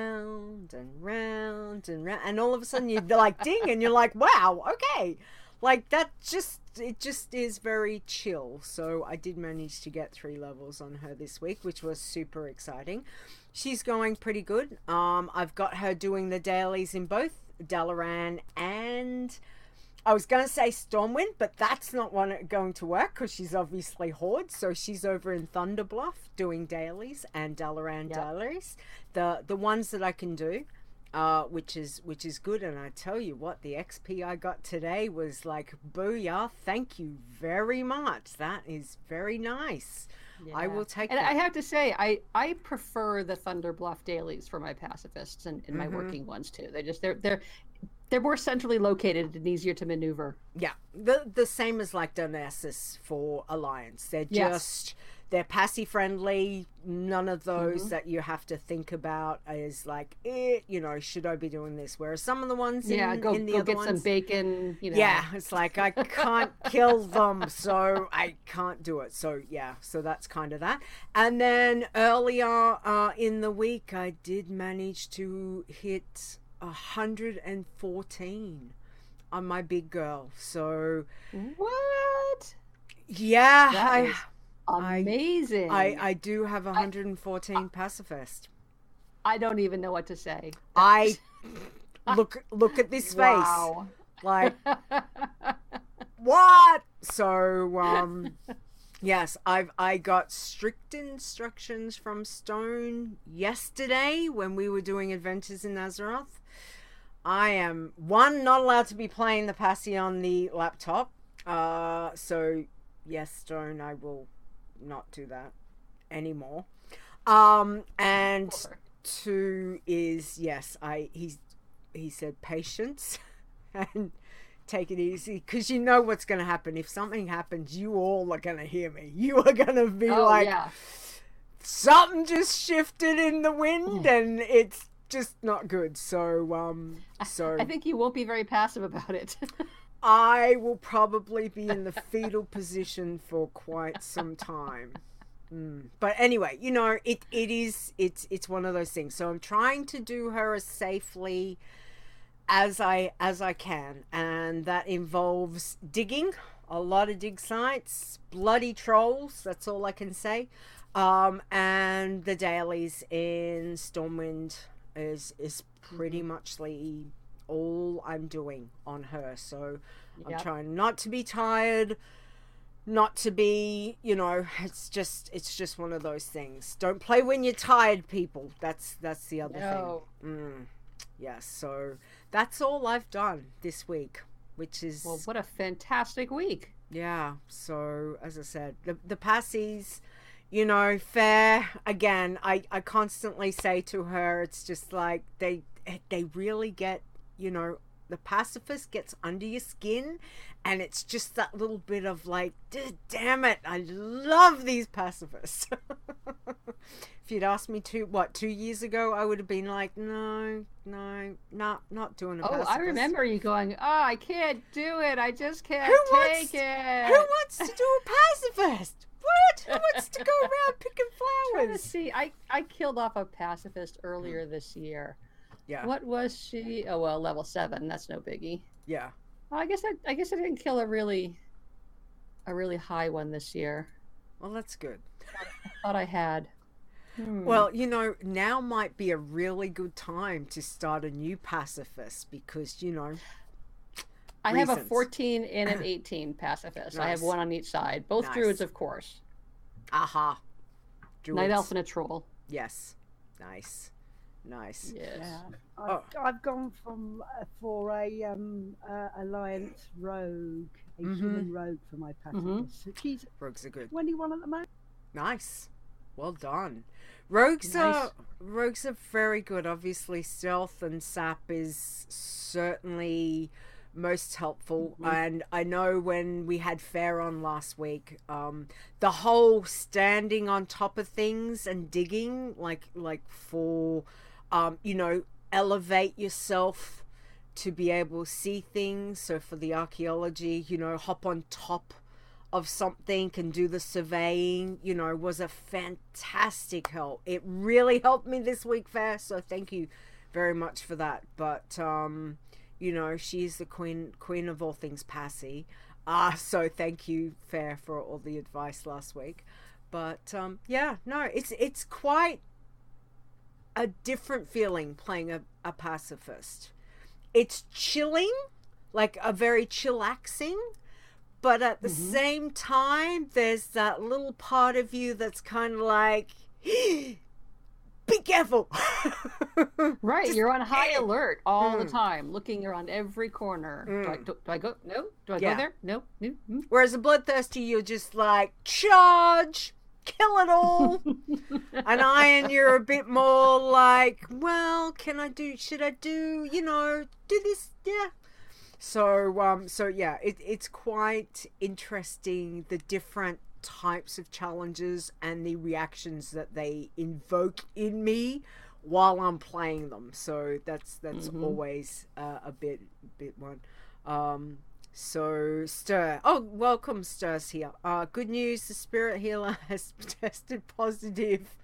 round and round and round. And all of a sudden you're like ding and you're like, wow, okay. Like that just, it just is very chill. So I did manage to get three levels on her this week, which was super exciting. She's going pretty good. Um, I've got her doing the dailies in both Dalaran and I was going to say Stormwind, but that's not one going to work because she's obviously Horde. So she's over in Thunderbluff doing dailies and Dalaran yep. dailies. The the ones that I can do. Uh, which is which is good, and I tell you what, the X P I got today was like, booyah, thank you very much. That is very nice. Yeah. I will take and that. I have to say, I, I prefer the Thunderbluff dailies for my pacifists and, and my mm-hmm. working ones too. They just they're they're they're more centrally located and easier to maneuver. Yeah, the the same as like Donesis for Alliance. They're yes. just they're passy friendly. None of those mm-hmm. that you have to think about is like, eh, you know, should I be doing this? Whereas some of the ones in, yeah, go, in the go other get ones, some bacon. You know. Yeah, it's like I can't kill them, so I can't do it. So yeah, so that's kind of that. And then earlier uh, in the week, I did manage to hit one hundred fourteen on my big girl. So what? Yeah, that I. Is- Amazing. I, I do have one hundred fourteen I, Pacifist. I don't even know what to say. I look look at this face. Wow. Like what? So um yes, I've I got strict instructions from Stone yesterday when we were doing Adventures in Azeroth. I am one not allowed to be playing the Passy on the laptop. Uh so yes, Stone, I will not do that anymore. Um and two is yes, I he's he said patience and take it easy because you know what's going to happen. If something happens, you all are going to hear me. You are going to be oh, like yeah. something just shifted in the wind and it's just not good. So um so I think you won't be very passive about it. I will probably be in the fetal position for quite some time. Mm. But anyway, you know, it, it is, it's, it's one of those things. So I'm trying to do her as safely as I, as I can. And that involves digging, a lot of dig sites, bloody trolls. That's all I can say. Um, and the dailies in Stormwind is, is pretty much the all I'm doing on her. So I'm Yep. trying not to be tired, not to be, you know, it's just it's just one of those things. Don't play when you're tired, people. That's that's the other No. thing. Mm. Yes, so that's all I've done this week, which is Well, what a fantastic week. yeah. So as I said, the the passies, you know, fair again. I I constantly say to her, it's just like they they really get, you know, the pacifist gets under your skin, and it's just that little bit of like, damn it, I love these pacifists. If you'd asked me two, what, two years ago, I would have been like, no, no, not not doing a Oh, pacifist. I remember you going, oh, I can't do it. I just can't Who take wants, it. Who wants to do a pacifist? What? Who wants to go around picking Trying to flowers? see. I, I killed off a pacifist earlier this year. Yeah, What was she? Oh, well, level seven. That's no biggie. yeah. Well, I guess I, I guess I didn't kill a really, a really high one this year. Well, that's good. I thought I had. Hmm. Well, you know, now might be a really good time to start a new pacifist because, you know, I have a reasons. fourteen and an eighteen pacifist. I have Nice. one on each side. Both Nice. druids, of course. aha. Night Druids. elf and a troll. Yes. Nice. Nice. Yes. Yeah, I've, Oh. I've gone from uh, for a um uh, alliance rogue, a Mhm. human rogue for my pacifist. She's Rogues are good. twenty-one at the moment. Nice. Well done. Rogues Nice. are rogues are very good. Obviously, stealth and sap is certainly most helpful. Mhm. And I know when we had Fair on last week, um, the whole standing on top of things and digging, like like for, um, you know, elevate yourself to be able to see things. So for the archaeology, you know, hop on top of something and do the surveying, you know, was a fantastic help. It really helped me this week, Fair, so thank you very much for that. But um you know, she's the queen queen of all things passy, uh so thank you, Fair, for all the advice last week. But um yeah, no, it's it's quite a different feeling playing a, a pacifist. It's chilling, like a very chillaxing, but at the Mhm. same time, there's that little part of you that's kind of like, be careful. Right, Just- you're on high alert all the Mm. time, looking around every corner. Do, I, Mm. do, do I go? No. Do I Yeah. go there? No. No. Mm. Whereas a bloodthirsty, you're just like, charge, kill it all. An iron, you're a bit more like, well, can I do, should I do, you know, do this? Yeah. So, um, so yeah, it, it's quite interesting, the different types of challenges and the reactions that they invoke in me while I'm playing them. So that's that's Mhm. always uh, a bit bit one. Um, so Stir, oh, welcome, Stir's here. Uh, good news: the spirit healer has tested positive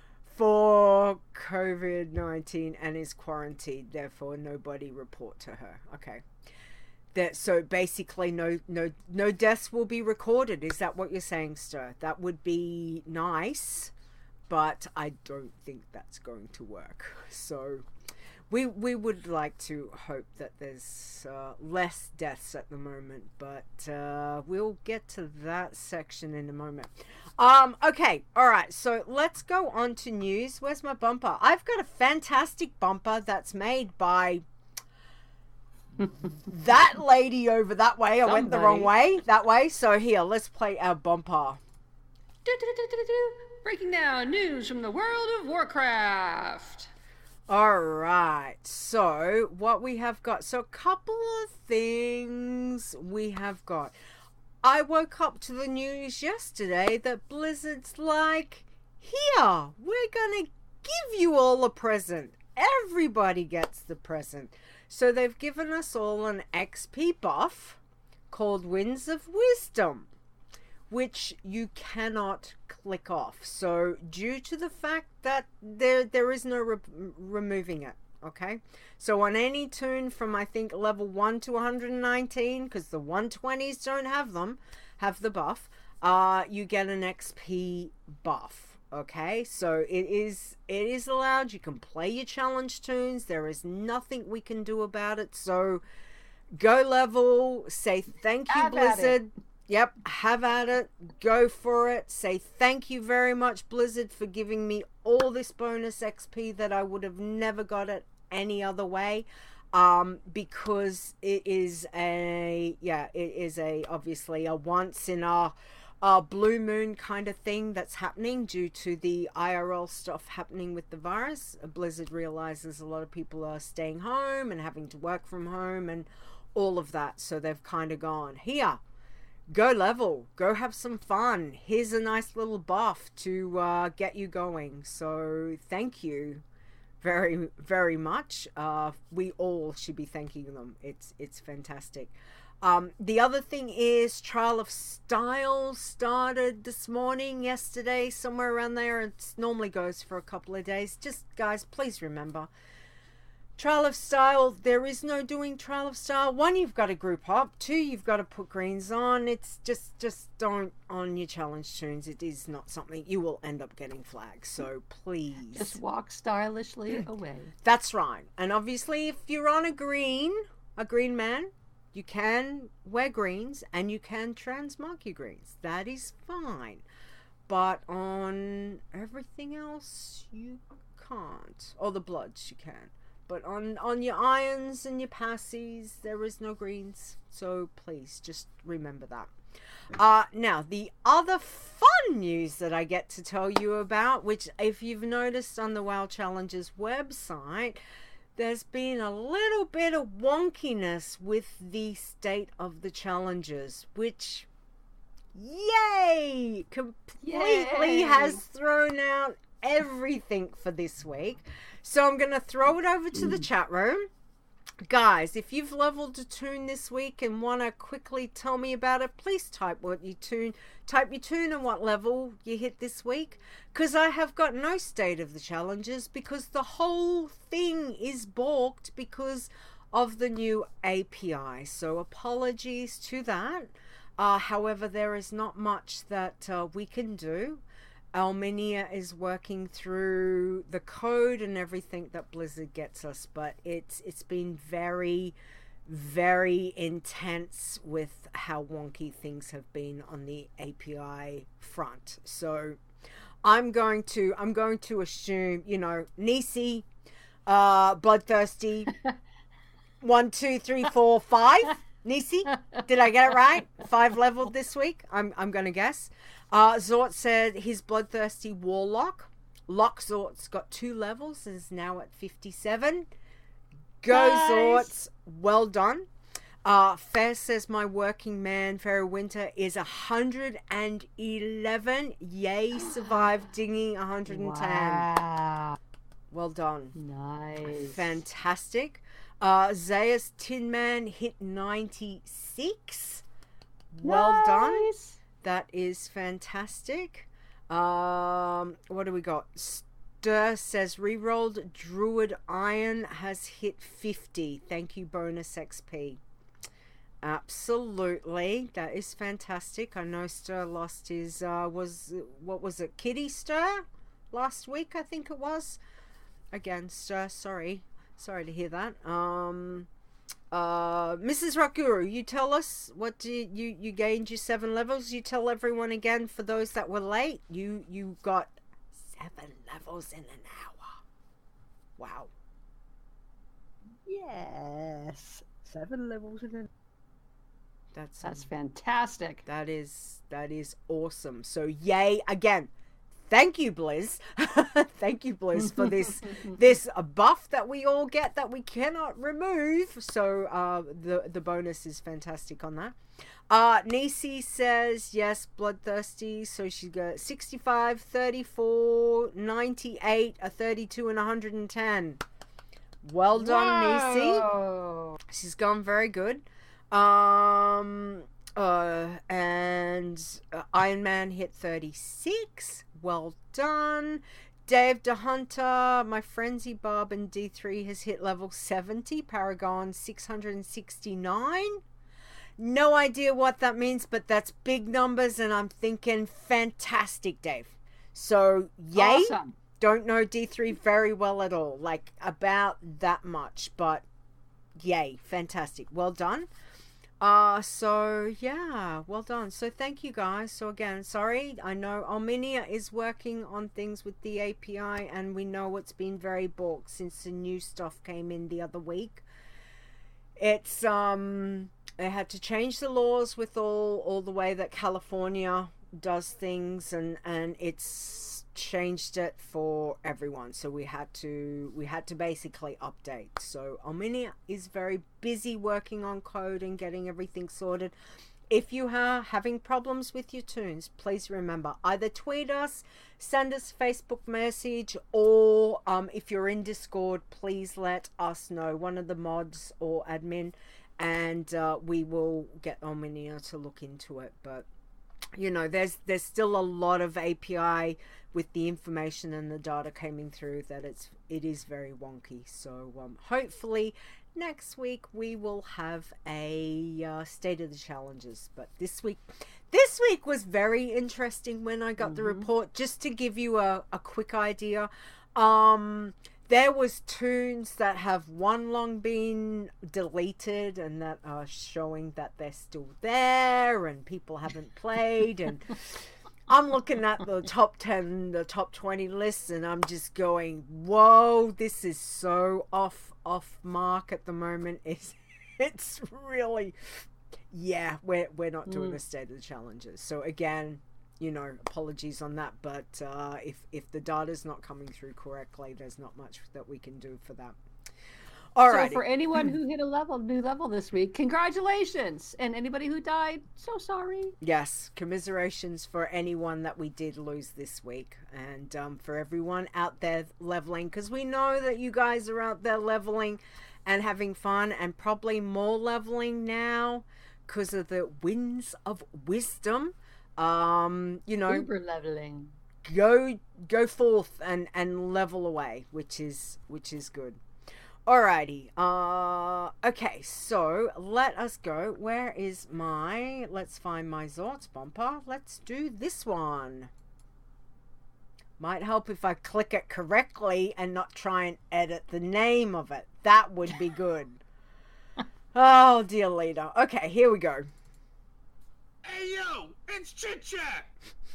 for COVID nineteen and is quarantined. Therefore, nobody report to her. Okay. That, so basically no no no deaths will be recorded. Is that what you're saying, Stir? That would be nice, but I don't think that's going to work. So we we would like to hope that there's uh, less deaths at the moment, but uh, we'll get to that section in a moment. Um okay, all right, so let's go on to news. Where's my bumper? I've got a fantastic bumper that's made by that lady over that way. I went the wrong Somebody. way, that way. So here, let's play our bumper. Do-do-do-do-do-do. Breaking down news from the world of Warcraft. All right. So what we have got. So a couple of things we have got. I woke up to the news yesterday that Blizzard's like, here, we're going to give you all a present. Everybody gets the present. So they've given us all an X P buff called Winds of Wisdom, which you cannot click off. So due to the fact that there there is no re- removing it, okay? So on any toon from, I think, level one to one hundred nineteen, because the one twenties don't have them, have the buff, uh, you get an X P buff, Okay, so it is it is allowed. You can play your challenge tunes. There is nothing we can do about it. So go level, say thank you, Have at Blizzard. Yep, have at it. Go for it. Say thank you very much, Blizzard, for giving me all this bonus X P that I would have never got it any other way. Um, because it is a, yeah, it is a, obviously a once in a, a blue moon kind of thing that's happening due to the I R L stuff happening with the virus. Blizzard realizes a lot of people are staying home and having to work from home and all of that. So they've kind of gone, here, go level, go have some fun. Here's a nice little buff to uh, get you going. So thank you very, very much. Uh, we all should be thanking them. It's it's fantastic. Um, the other thing is Trial of Style started this morning, yesterday, somewhere around there. It normally goes for a couple of days. Just, guys, please remember, Trial of Style, there is no doing Trial of Style. One, you've got to group up. Two, you've got to put greens on. It's just, just don't on your challenge tunes. It is not something you will end up getting flags. So please. Just walk stylishly away. That's right. And obviously, if you're on a green, a green man, you can wear greens and you can transmark your greens. That is fine. But on everything else, you can't. Or the bloods, you can. But on, on your irons and your passies, there is no greens. So please, just remember that. Uh, now, the other fun news that I get to tell you about, which if you've noticed on the WoW Challenges website, there's been a little bit of wonkiness with the state of the challenges, which, yay, completely Yay. has thrown out everything for this week. So I'm going to throw it over to the chat room. Guys, if you've leveled a tune this week and want to quickly tell me about it, please type what you tune, type your tune and what level you hit this week. Because I have got no state of the challenges because the whole thing is balked because of the new A P I. So apologies to that. Uh, however, there is not much that uh, we can do. Alminia is working through the code and everything that Blizzard gets us, but it's it's been very, very intense with how wonky things have been on the A P I front. So I'm going to I'm going to assume, you know, Nisi, uh, Bloodthirsty, one, two, three, four, five. Nisi, did I get it right? Five leveled this week. I'm I'm gonna guess. Uh, Zort said his Bloodthirsty Warlock. Lock Zort's got two levels and is now at fifty-seven. Go Nice. Zorts, well done. Uh, Fair says my working man, Fairy Winter, is one hundred eleven. Yay, survived dinging one hundred ten. Wow. Well done. Nice. Fantastic. Uh, Zayas Tin Man hit ninety-six. Well done. Nice. That is fantastic. Um, what do we got? Stir says rerolled Druid Iron has hit fifty. Thank you, bonus X P. Absolutely, that is fantastic. I know Stir lost his uh, was what was it? Kitty Stir last week, I think it was. Again, Stir. Sorry, sorry to hear that. Um. Uh, Missus Rakuru, you tell us what do you, you you gained your seven levels. You tell everyone again for those that were late. You you got seven levels in an hour. Wow. Yes, seven levels in an. That's That's um, fantastic. that is that is awesome. So yay again. Thank you, Blizz. Thank you, Blizz, for this this uh, buff that we all get that we cannot remove. So uh, the the bonus is fantastic on that. Uh, Nisi says yes, Bloodthirsty. So she got sixty-five, thirty-four, ninety-eight, a thirty-two, and one hundred ten. Well done, Nisi. Whoa. She's gone very good. Um. Uh, and uh, Iron Man hit thirty-six. Well done. Dave DeHunter, my Frenzy Bob and D three has hit level seventy. Paragon six hundred sixty-nine. No idea what that means, but that's big numbers, and I'm thinking fantastic, Dave. So, yay. Awesome. Don't know D three very well at all. Like, about that much. But, yay. Fantastic. Well done. Uh, so, yeah. Well done. So, thank you, guys. So, again, sorry. I know Arminia is working on things with the A P I. And we know it's been very balked since the new stuff came in the other week. It's, um... They had to change the laws with all, all the way that California does things, and, and it's changed it for everyone. So we had to we had to basically update. So Arminia is very busy working on code and getting everything sorted. If you are having problems with your tunes, please remember, either tweet us, send us a Facebook message, or um, if you're in Discord, please let us know, one of the mods or admin, and uh, we will get Arminia to look into it. But you know, there's there's still a lot of A P I with the information and the data coming through that it's it is very wonky. So um, hopefully next week we will have a uh, state of the challenges. But this week, this week was very interesting when I got mm-hmm. the report. Just to give you a, a quick idea, um. There was tunes that have one long been deleted and that are showing that they're still there and people haven't played. And I'm looking at the top ten, the top twenty lists, and I'm just going, whoa, this is so off, off mark at the moment. It's, it's really, yeah, we're, we're not doing mm. a state of the challenges. So again, you know, apologies on that, but uh, if if the data's not coming through correctly, there's not much that we can do for that. All right. So for anyone who hit a level, new level this week, congratulations, and anybody who died, so sorry. Yes, commiserations for anyone that we did lose this week, and um, for everyone out there leveling, because we know that you guys are out there leveling and having fun, and probably more leveling now because of the winds of wisdom. Um, you know, Uber leveling. Go go forth and and level away, which is which is good. Alrighty. Uh, okay. So let us go. Where is my? Let's find my Zorts bumper. Let's do this one. Might help if I click it correctly and not try and edit the name of it. That would be good. Oh dear leader. Okay, here we go. Hey yo, it's Chit Chat!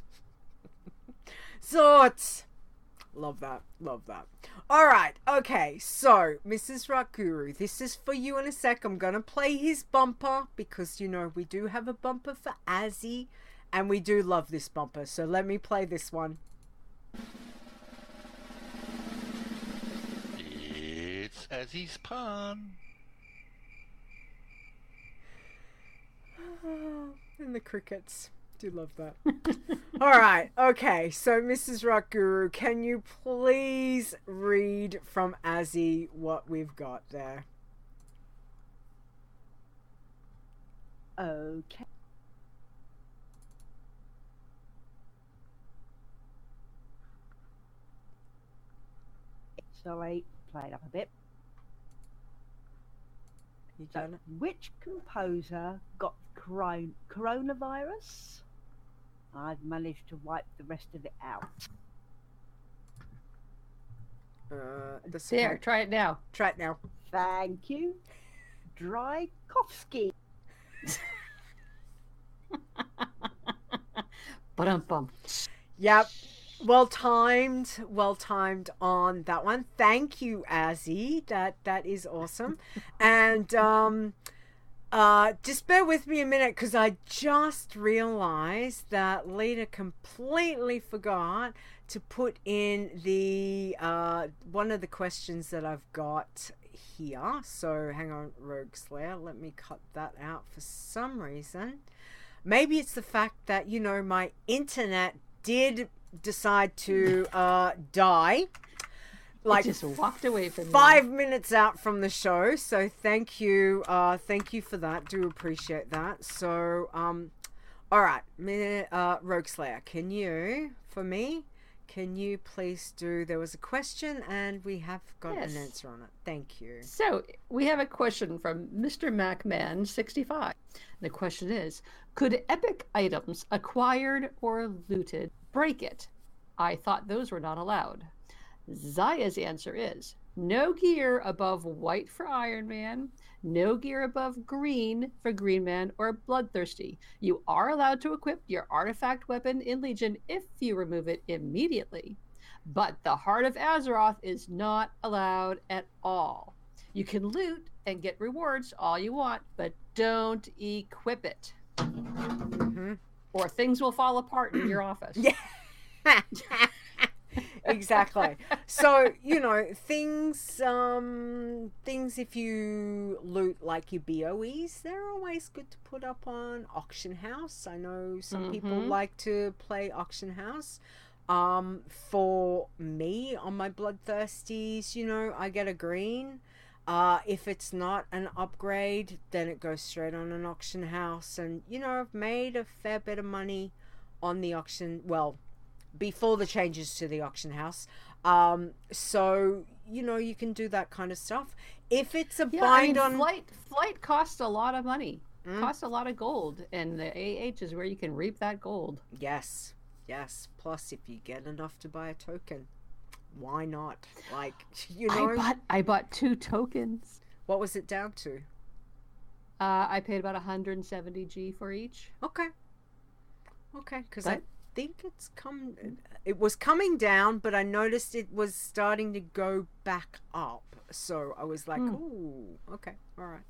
Zorts! Love that, love that. Alright, okay, so, Missus Rakuru, this is for you in a sec. I'm gonna play his bumper, because, you know, we do have a bumper for Azzy, and we do love this bumper, so let me play this one. It's Azzy's pun. And the crickets. Do love that. Alright, okay. So, Missus Rock Guru, can you please read from Azzy what we've got there? Okay. Sorry, play it up a bit. You done it? Which composer got coron coronavirus? I've managed to wipe the rest of it out. Uh, the there, try it now. Try it now. Thank you. Drykovsky. Ba-dum-bum. Yep. Well timed. Well timed on that one. Thank you, Azzy. That that is awesome. And um uh just bear with me a minute, because I just realized that Lita completely forgot to put in the uh one of the questions that I've got here. So hang on, Rogue Slayer, let me cut that out for some reason. Maybe it's the fact that, you know, my internet did decide to uh die, like, it just walked away from five me. minutes out from the show. So thank you, uh thank you for that. Do appreciate that. So um all right, uh Rogue Slayer, can you, for me, can you please do, there was a question and we have got yes. an answer on it. Thank you. So we have a question from Mister MacMan sixty-five. The question is, could epic items acquired or looted break it? I thought those were not allowed. Zaya's answer is no gear above white for Iron Man, no gear above green for Green Man or Bloodthirsty. You are allowed to equip your artifact weapon in Legion if you remove it immediately. But the Heart of Azeroth is not allowed at all. You can loot and get rewards all you want, but don't equip it. Mm-hmm. Or things will fall apart in your office. Yeah. Exactly. So, you know, things um things if you loot like your B O Es, they're always good to put up on Auction House. I know some Mm-hmm. people like to play Auction House. Um for me on my Bloodthirsties, you know, I get a green. Uh if it's not an upgrade, then it goes straight on an Auction House, and you know, I've made a fair bit of money on the auction, well, before the changes to the Auction House. Um, so, you know, you can do that kind of stuff. If it's a Yeah, I bind mean, on... flight, flight costs a lot of money. Mm. Costs a lot of gold, and the A H is where you can reap that gold. Yes, yes. Plus, if you get enough to buy a token, why not? Like, you know... I bought, I bought two tokens. What was it down to? Uh, I paid about one hundred seventy G for each. Okay. Okay, because I But- think it's come... It was coming down, but I noticed it was starting to go back up. So I was like, Hmm. ooh, okay, all right.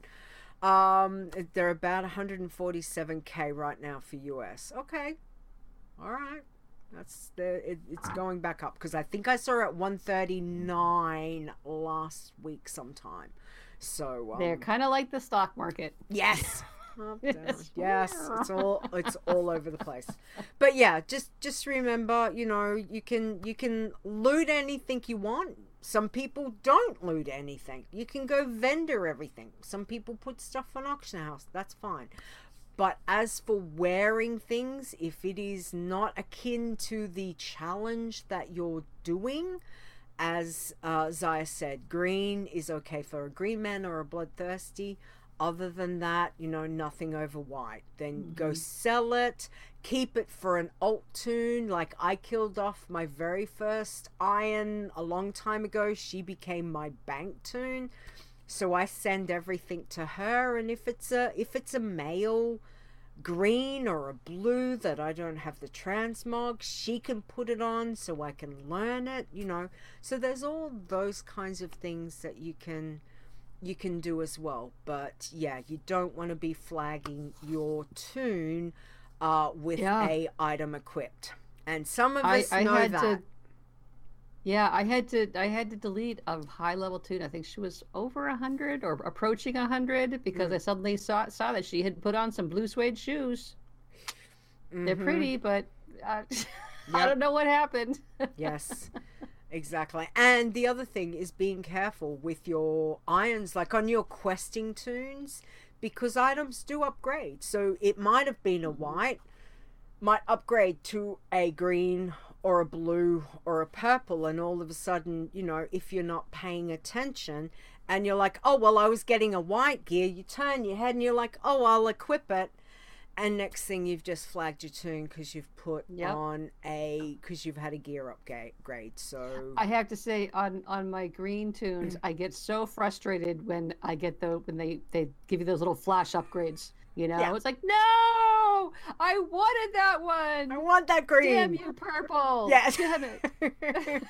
Um, they're about one hundred forty-seven K right now for U S. Okay, all right. That's the it, it's going back up, because I think I saw it at one thirty-nine last week sometime. So um, They're kind of like the stock market. yes. Up, down. Yes. Yes, it's all it's all over the place. But yeah, just just remember, you know, you can you can loot anything you want. Some people don't loot anything. You can go vendor everything. Some people put stuff on Auction House. That's fine. But as for wearing things, if it is not akin to the challenge that you're doing, as uh, Zaya said, green is okay for a green man or a bloodthirsty. Other than that, you know, nothing over white. Then Mm-hmm. go sell it, keep it for an alt tune. Like, I killed off my very first iron a long time ago. She became my bank tune. So I send everything to her, and if it's a if it's a male green or a blue that I don't have the transmog, she can put it on so I can learn it, you know. So there's all those kinds of things that you can you can do as well. But yeah, you don't want to be flagging your tune uh with Yeah. a item equipped, and some of I, us I know had that. to. Yeah, I had to. I had to delete a high level tune. I think she was over a hundred or approaching a hundred because Mm. I suddenly saw saw that she had put on some blue suede shoes. They're Mhm. pretty, but uh, I Yep. don't know what happened. Yes, exactly. And the other thing is being careful with your irons, like on your questing tunes, because items do upgrade. So it might have been a white, might upgrade to a green or a blue or a purple, and all of a sudden, you know, if you're not paying attention and you're like, oh, well, I was getting a white gear, you turn your head and you're like, oh, I'll equip it. And next thing, you've just flagged your tune because you've put Yep. on a because you've had a gear upgrade. Grade. So I have to say, on on my green tunes, I get so frustrated when I get the when they they give you those little flash upgrades. You know, Yeah. it's like, no, I wanted that one. I want that green. Damn you, purple. Yes. Damn it.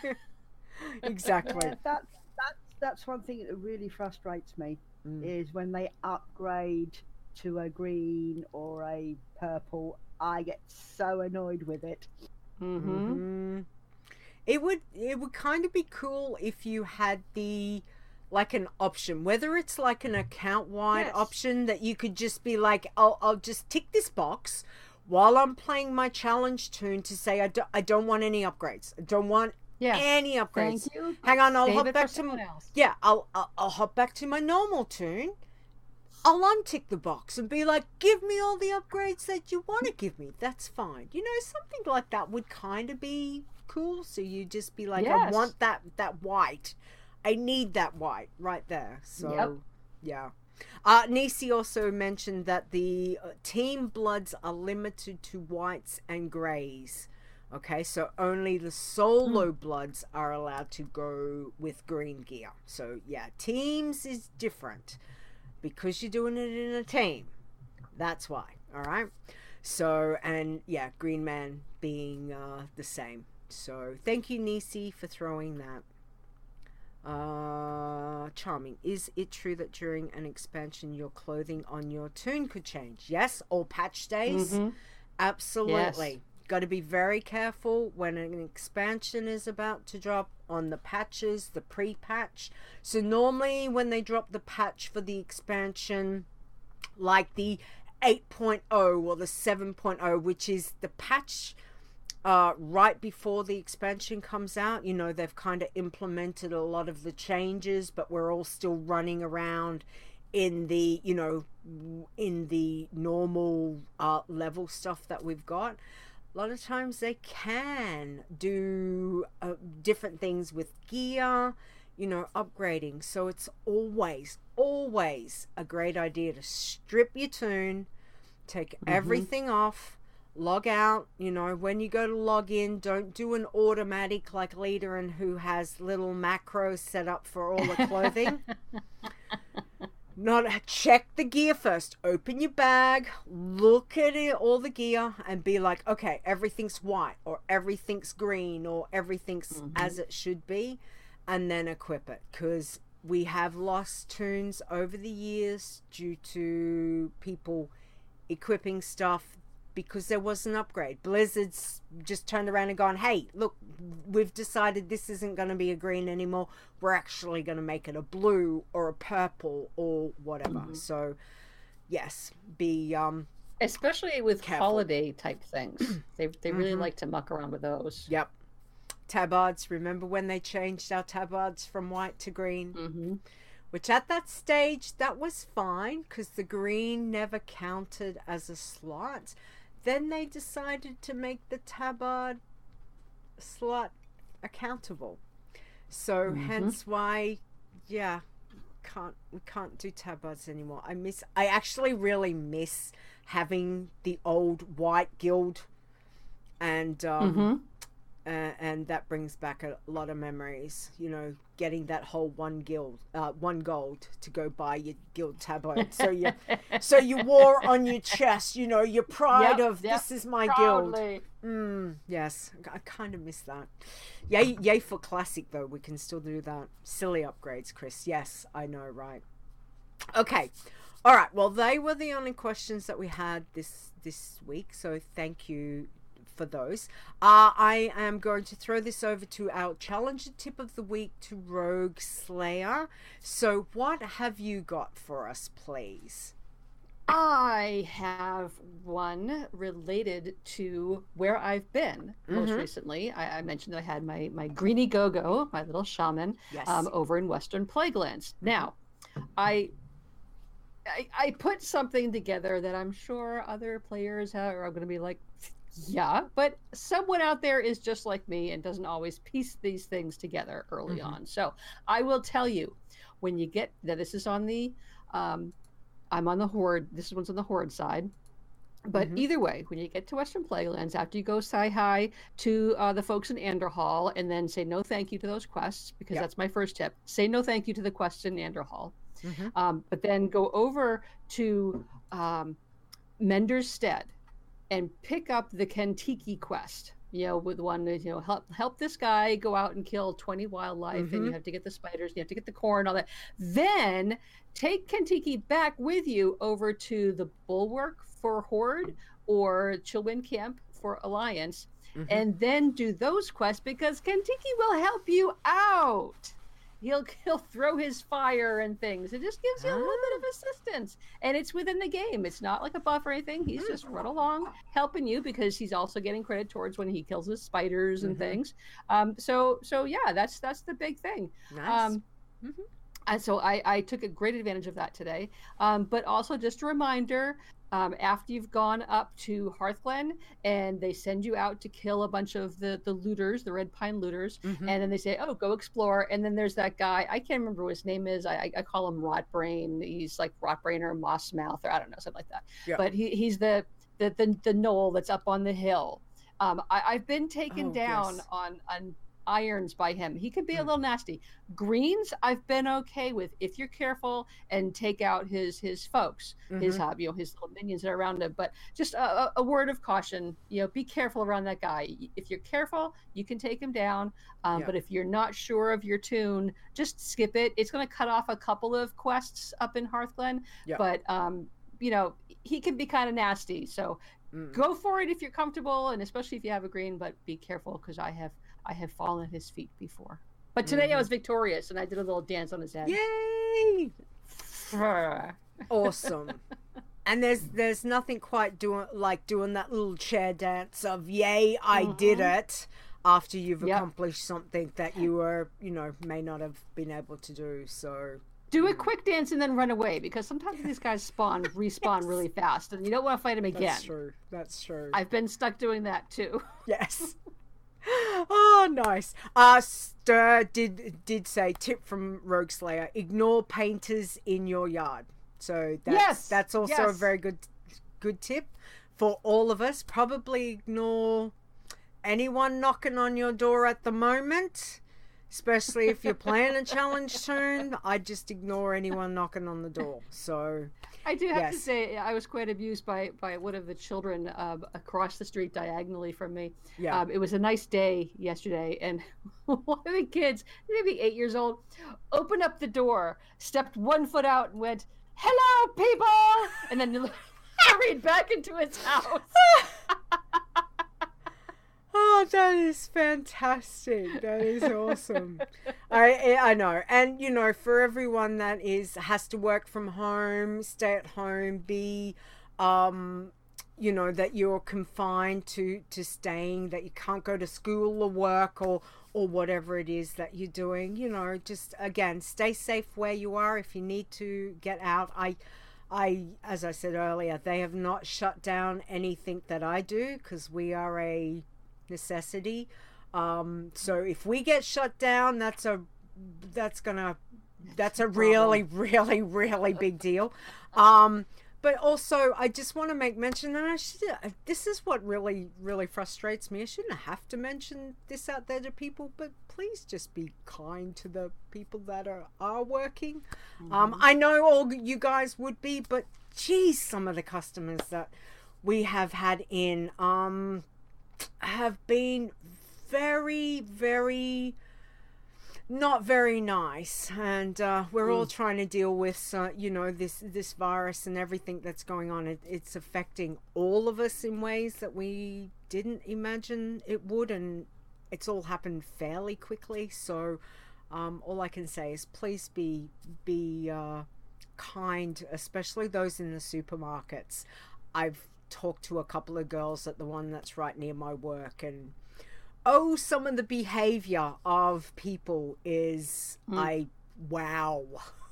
Exactly. Yeah, that's that's that's one thing that really frustrates me Mm. is when they upgrade to a green or a purple. I get so annoyed with it. Mm-hmm. Mhm. It would it would kind of be cool if you had the like an option, whether it's like an account wide Yes. option that you could just be like, I'll I'll just tick this box while I'm playing my challenge tune to say I don't I don't want any upgrades. I don't want Yeah. any upgrades. Thank you. Hang on, I'll Save hop it back for to someone m- else. Yeah, I'll, I'll I'll hop back to my normal tune. I'll untick the box and be like, give me all the upgrades that you want to give me. That's fine. You know, something like that would kind of be cool. So you just be like, I Yes. want that that white. I need that white right there. So Yep. yeah. Uh, Nisi also mentioned that the uh, team bloods are limited to whites and greys. Okay, so only the solo bloods are allowed to go with green gear. So yeah, teams is different because you're doing it in a team. That's why. All right. So, and yeah, Green Man being uh, the same. So thank you, Nisi, for throwing that. Uh, charming. Is it true that during an expansion your clothing on your toon could change? Yes, or patch days? Mm-hmm. Absolutely. Yes. Got to be very careful when an expansion is about to drop on the patches, the pre-patch. So normally when they drop the patch for the expansion, like the eight point oh or the seven point oh, which is the patch uh, right before the expansion comes out, you know, they've kind of implemented a lot of the changes, but we're all still running around in the, you know, in the normal uh, level stuff that we've got. A lot of times they can do uh, different things with gear, you know, upgrading. So it's always, always a great idea to strip your toon, take mm-hmm. everything off, log out. You know, when you go to log in, don't do an automatic like Leaderin, who has little macros set up for all the clothing. Not check the gear first. Open your bag, look at it, all the gear, and be like, okay, everything's white, or everything's green, or everything's mm-hmm. as it should be, and then equip it. Because we have lost toons over the years due to people equipping stuff because there was an upgrade. Blizzard's just turned around and gone, hey, look, we've decided this isn't going to be a green anymore. We're actually going to make it a blue or a purple or whatever. Mm-hmm. So, yes, be um, especially with careful. Holiday type things. They they really mm-hmm. like to muck around with those. Yep. Tabards. Remember when they changed our tabards from white to green? Mm-hmm. Which at that stage, that was fine because the green never counted as a slot. Then they decided to make the tabard slot accountable. So mm-hmm. hence why, yeah, can't we can't do tabards anymore. I miss. I actually really miss having the old white guild, and um, mm-hmm. uh, and that brings back a lot of memories. You know, getting that whole one guild, uh, one gold to go buy your guild tabard. So you, so you wore on your chest. You know, your pride yep, of yep, this is my proudly. guild. Mm, yes, I kind of miss that. Yay, yay for classic though. We can still do that. Silly upgrades, Chris. Yes, I know, right? Okay, all right. Well, they were the only questions that we had this this week. So thank you for those. Uh, I am going to throw this over to our challenger tip of the week, to Rogue Slayer. So what have you got for us, please? I have one related to where I've been mm-hmm. most recently. I, I mentioned that I had my, my Greenie Go-Go, my little shaman, yes. um, over in Western Plaguelands. Now, I, I I put something together that I'm sure other players are, are going to be like, yeah, but someone out there is just like me and doesn't always piece these things together early mm-hmm. on. So I will tell you, when you get, that this is on the, um, I'm on the Horde, this one's on the Horde side. But mm-hmm. either way, when you get to Western Plaguelands, after you go say hi to uh, the folks in Anderhall, and then say no thank you to those quests, because yep. that's my first tip. Say no thank you to the quests in Anderhall. Mm-hmm. Um, but then go over to um, Mender's Stead and pick up the Kentiki quest. You know, with one, you know, help help this guy go out and kill twenty wildlife, mm-hmm. and you have to get the spiders, you have to get the corn, all that. Then take Kentiki back with you over to the Bulwark for Horde or Chillwind Camp for Alliance, mm-hmm. and then do those quests, because Kentiki will help you out. He'll he'll throw his fire and things. It just gives you a little bit of assistance, and it's within the game. It's not like a buff or anything. He's just run along helping you, because he's also getting credit towards when he kills his spiders and mm-hmm. things. Um, so so yeah, that's that's the big thing. Nice. Um, mm-hmm. And so I, I took a great advantage of that today. Um, but also just a reminder, um, after you've gone up to Hearthglen and they send you out to kill a bunch of the, the looters, the Red Pine looters, mm-hmm. and then they say, oh, go explore. And then there's that guy, I can't remember what his name is. I, I call him Rotbrain. He's like Rotbrain or Mossmouth, or I don't know, something like that. Yeah. But he, he's the, the, the, the knoll that's up on the hill. Um, I, I've been taken Oh, down yes. on on irons by him. He can be a Mm. little nasty. Greens, I've been okay with if you're careful and take out his his folks, his Mhm. uh, you know his little minions that are around him. But just a, a- a word of caution, you know, be careful around that guy. Y- If you're careful, you can take him down. Um, Yeah. But if you're not sure of your tune, just skip it. It's going to cut off a couple of quests up in Hearthglen, Yeah. but um, you know he can be kind of nasty. So Mm. go for it if you're comfortable, and especially if you have a green. But be careful because I have I have fallen at his feet before. But today Mhm. I was victorious, and I did a little dance on his head. Yay! Awesome. And there's there's nothing quite doing like doing that little chair dance of yay, I did Mhm. it after you've Yep. accomplished something that you were, you know, may not have been able to do. So Do a quick dance and then run away, because sometimes these guys spawn respawn Yes. really fast, and you don't want to fight them again. that's true. That's true. I've been stuck doing that too. Yes. Oh, nice. Uh, Stir did did say tip from Rogue Slayer: ignore painters in your yard. So that's Yes, that's also a yes. very good good tip for all of us. Probably ignore anyone knocking on your door at the moment, especially if you're playing a challenge soon. I just ignore anyone knocking on the door. So I do have to Yes. say I was quite abused by by one of the children um, across the street diagonally from me. yeah. Um, it was a nice day yesterday, and one of the kids, maybe eight years old, opened up the door, stepped one foot out, and went, "Hello, people!" and then hurried back into his house. Oh, that is fantastic. That is awesome. I I know. And you know, for everyone that is has to work from home, stay at home, be um you know, that you're confined to to staying, that you can't go to school or work or or whatever it is that you're doing, you know, just again, stay safe where you are. If you need to get out, I I, as I said earlier, they have not shut down anything that I do because we are a necessity. Um, so if we get shut down, that's a that's gonna that's a really, really, really big deal. Um, but also, I just want to make mention, and I should. This is what really, really frustrates me. I shouldn't have to mention this out there to people, but please just be kind to the people that are are working. Um, I know all you guys would be, but geez, some of the customers that we have had in um have been very, very not very nice, and uh, we're all trying to deal with uh, you know this this virus and everything that's going on. It, it's affecting all of us in ways that we didn't imagine it would, and it's all happened fairly quickly. So um, all I can say is please be be uh, kind, especially those in the supermarkets. I've talked to a couple of girls at the one that's right near my work, and oh, some of the behavior of people is Mm. I wow.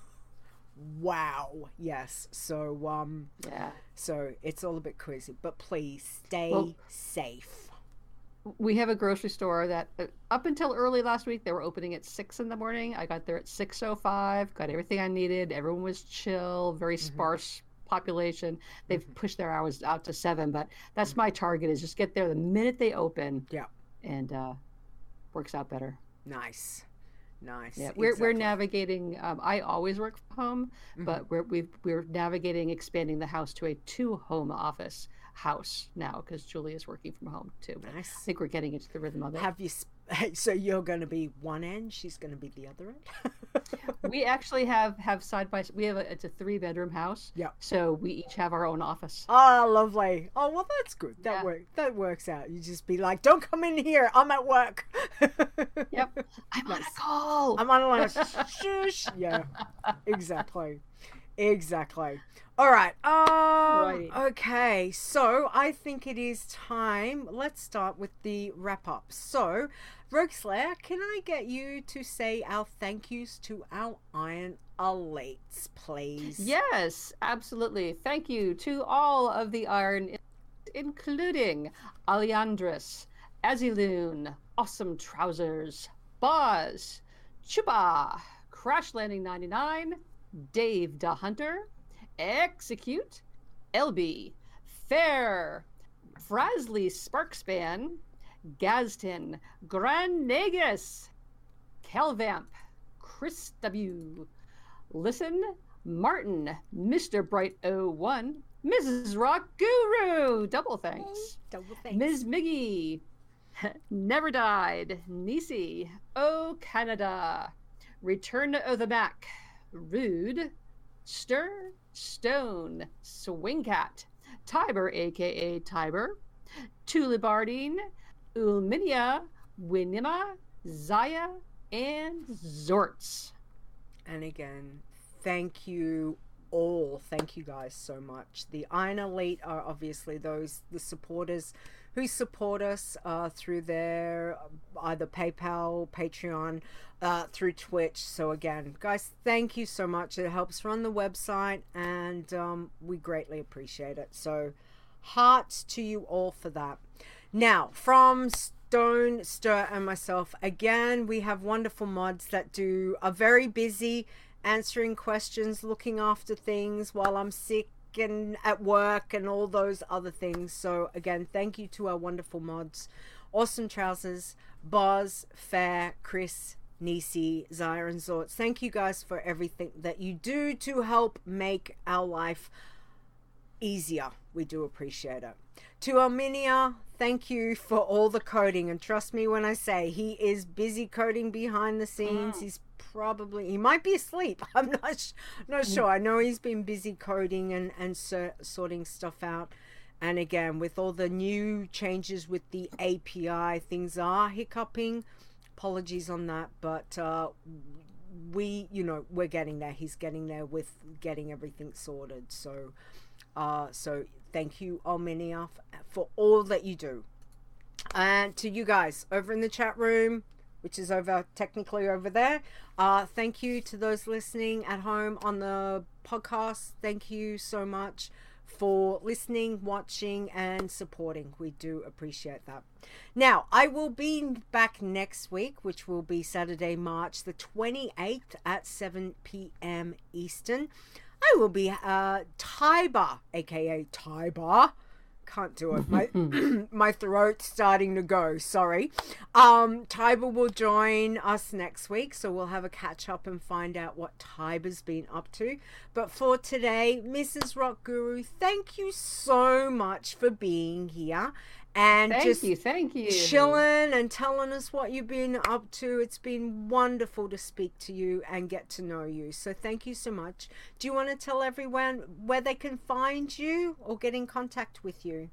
Wow. Yes. So um Yeah. so it's all a bit crazy, but please stay Well- safe. We have a grocery store that uh, up until early last week, they were opening at six in the morning. I got there at six oh five, got everything I needed. Everyone was chill, very sparse population. They've pushed their hours out to seven, but that's my target, is just get there the minute they open. Yeah. And uh, works out better. Nice. Nice. Yeah, we're we're Exactly. navigating. Um, I always work from home, but we're we've, we're navigating expanding the house to a two home office house now because Julie is working from home too. I Nice. think we're getting into the rhythm of it. Have you sp- so you're going to be one end, she's going to be the other end? We actually have have side by we have a it's a three bedroom house. Yeah. So we each have our own office. Oh, lovely. Oh, well, that's good. That Yeah. work that works out. You just be like, "Don't come in here. I'm at work." Yep. I'm on a Nice. call. I'm on a line. Shush. Yeah. Exactly. Exactly. All right. Um, Righty. okay. So I think it is time. Let's start with the wrap up. So, Rogue Slayer, can I get you to say our thank yous to our Iron Elites, please? Yes, absolutely. Thank you to all of the Iron, including Aleandris, Aziloon, Awesome Trousers, Boz, Chuba, Crash Landing ninety-nine, Dave the Hunter, Execute, L B, Fair, Frasley Sparkspan, Gazton, Grand Negus, Calvamp, Chris W. Listen, Martin, Mister Bright oh one, Missus Rock Guru, double thanks. Double thanks. Miz Miggy, Never Died, Nisi, Oh Canada, Return to the Mac, Rude, Stir, Stone, Swingcat, Tiber, aka Tiber, Tulibardine, Ulminia, Winima, Zaya, and Zorts. And again, thank you all. Thank you guys so much. The Iron Elite are obviously those, the supporters who support us uh, through their either PayPal, Patreon, uh, through Twitch. So again, guys, thank you so much. It helps run the website, and um, we greatly appreciate it. So hearts to you all for that. Now, from Stone, Stir, and myself, again, we have wonderful mods that do are very busy answering questions, looking after things while I'm sick and at work and all those other things. So again, thank you to our wonderful mods. Awesome Trousers, Boz, Fair, Chris, Nisi, Zaya, and Zorts. Thank you guys for everything that you do to help make our life easier. We do appreciate it. To Arminia, thank you for all the coding, and trust me when I say he is busy coding behind the scenes. Mm. He's probably, he might be asleep. I'm not sh- not sure. I know he's been busy coding and and so, sorting stuff out. And again, with all the new changes with the A P I, things are hiccuping. Apologies on that, but uh, we, you know, we're getting there. He's getting there with getting everything sorted. So, uh, so. Thank you, Arminia, for all that you do. And to you guys over in the chat room, which is over technically over there, uh, thank you to those listening at home on the podcast. Thank you so much for listening, watching, and supporting. We do appreciate that. Now, I will be back next week, which will be Saturday, March the twenty-eighth at seven p.m. Eastern. I will be uh, Tiber, aka Tiber. Can't do it. My my throat's starting to go. Sorry. Um, Tiber will join us next week, so we'll have a catch up and find out what Tiber's been up to. But for today, Missus Rock Guru, thank you so much for being here and thank just you, thank you, chilling and telling us what you've been up to. It's been wonderful to speak to you and get to know you. So thank you so much. Do you want to tell everyone where they can find you or get in contact with you?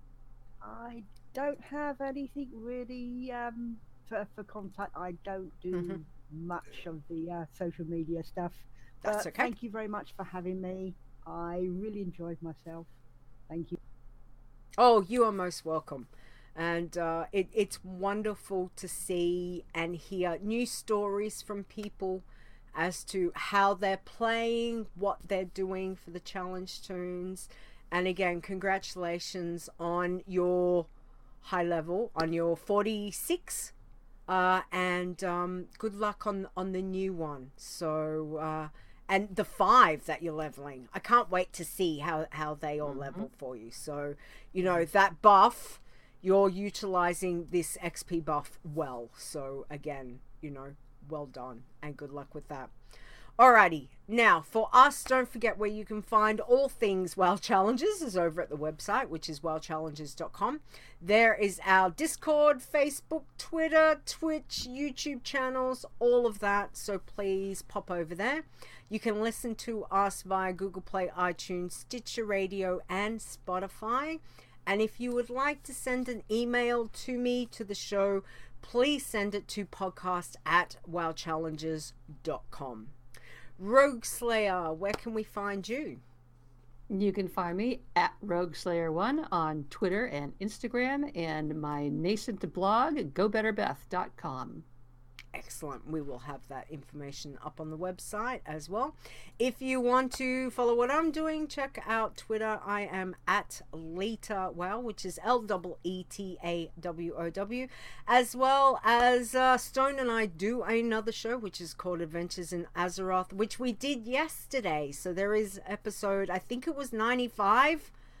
I don't have anything really um, for, for contact. I don't do mm-hmm. much of the uh, social media stuff. That's but okay. Thank you very much for having me. I really enjoyed myself. Thank you. Oh, you are most welcome. And uh, it, it's wonderful to see and hear new stories from people as to how they're playing, what they're doing for the challenge tunes. And again, congratulations on your high level, on your forty-six, uh, and um, good luck on on the new one. So, uh, and the five that you're leveling, I can't wait to see how how they all mm-hmm. level for you. So, you know, that buff, you're utilizing this X P buff well. So again, you know, well done and good luck with that. Alrighty, now for us, don't forget where you can find all things WoW Challenges is over at the website, which is wow challenges dot com. There is our Discord, Facebook, Twitter, Twitch, YouTube channels, all of that, so please pop over there. You can listen to us via Google Play, iTunes, Stitcher Radio, and Spotify. And if you would like to send an email to me, to the show, please send it to podcast at wow challenges dot com. Rogue Slayer, where can we find you? You can find me at Rogue Slayer one on Twitter and Instagram, and my nascent blog, go better beth dot com. Excellent. We will have that information up on the website as well. If you want to follow what I'm doing, check out Twitter. I am at Leta Wow, which is L E E T A W O W, as well as uh, Stone and I do another show, which is called Adventures in Azeroth, which we did yesterday. So there is episode, I think it was ninety-five.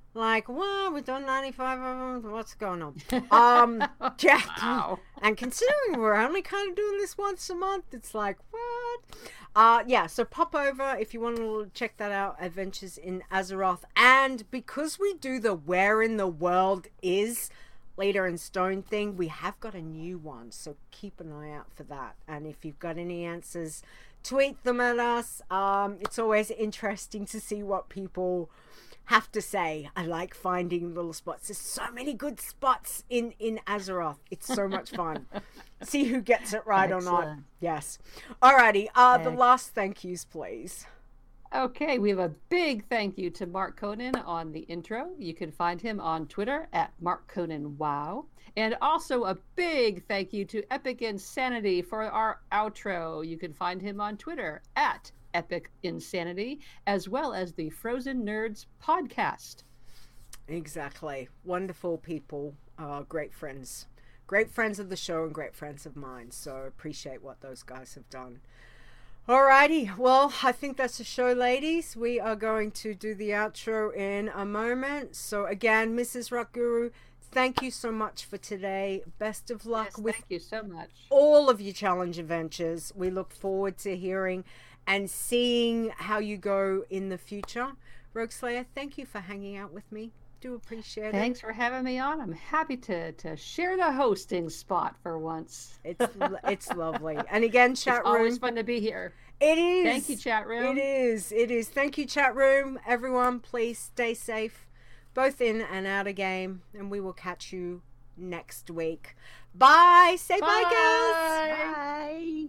Like, well, we've done ninety-five of them. What's going on? Um, yeah. Wow. And considering we're only kind of doing this once a month, it's like, what? Uh, yeah, so pop over if you want to check that out, Adventures in Azeroth. And because we do the Where in the World Is Leader in Stone thing, we have got a new one. So keep an eye out for that. And if you've got any answers, tweet them at us. Um, it's always interesting to see what people have to say. I like finding little spots. There's so many good spots in in Azeroth. It's so much fun. See who gets it right Excellent. Or not. Yes. Alrighty. Uh, the last thank yous, please. Okay, we have a big thank you to Mark Conan on the intro. You can find him on Twitter at Mark Conan Wow. And also a big thank you to Epic Insanity for our outro. You can find him on Twitter at Epic Insanity, as well as the Frozen Nerds podcast. Exactly. Wonderful people, uh, great friends. Great friends of the show and great friends of mine. So appreciate what those guys have done. Alrighty, well, I think that's the show, ladies. We are going to do the outro in a moment. So again, Missus Rock Guru, thank you so much for today. Best of luck yes, with thank you so much. all of your challenge adventures. We look forward to hearing and seeing how you go in the future. Rogue Slayer, thank you for hanging out with me. Do appreciate it. Thanks for having me on. I'm happy to to share the hosting spot for once. It's it's lovely. And again, chat it's room. Always fun to be here. It is. Thank you, chat room. It is. It is. Thank you, chat room. Everyone, please stay safe, both in and out of game, and we will catch you next week. Bye. Say bye, bye girls. Bye.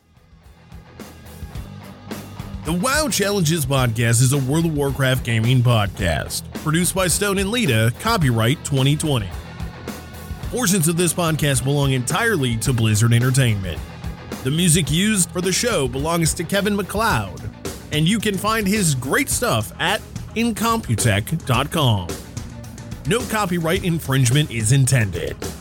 The WoW Challenges podcast is a World of Warcraft gaming podcast, produced by Stone and Lita, copyright twenty twenty. Portions of this podcast belong entirely to Blizzard Entertainment. The music used for the show belongs to Kevin MacLeod, and you can find his great stuff at incomputech dot com. No copyright infringement is intended.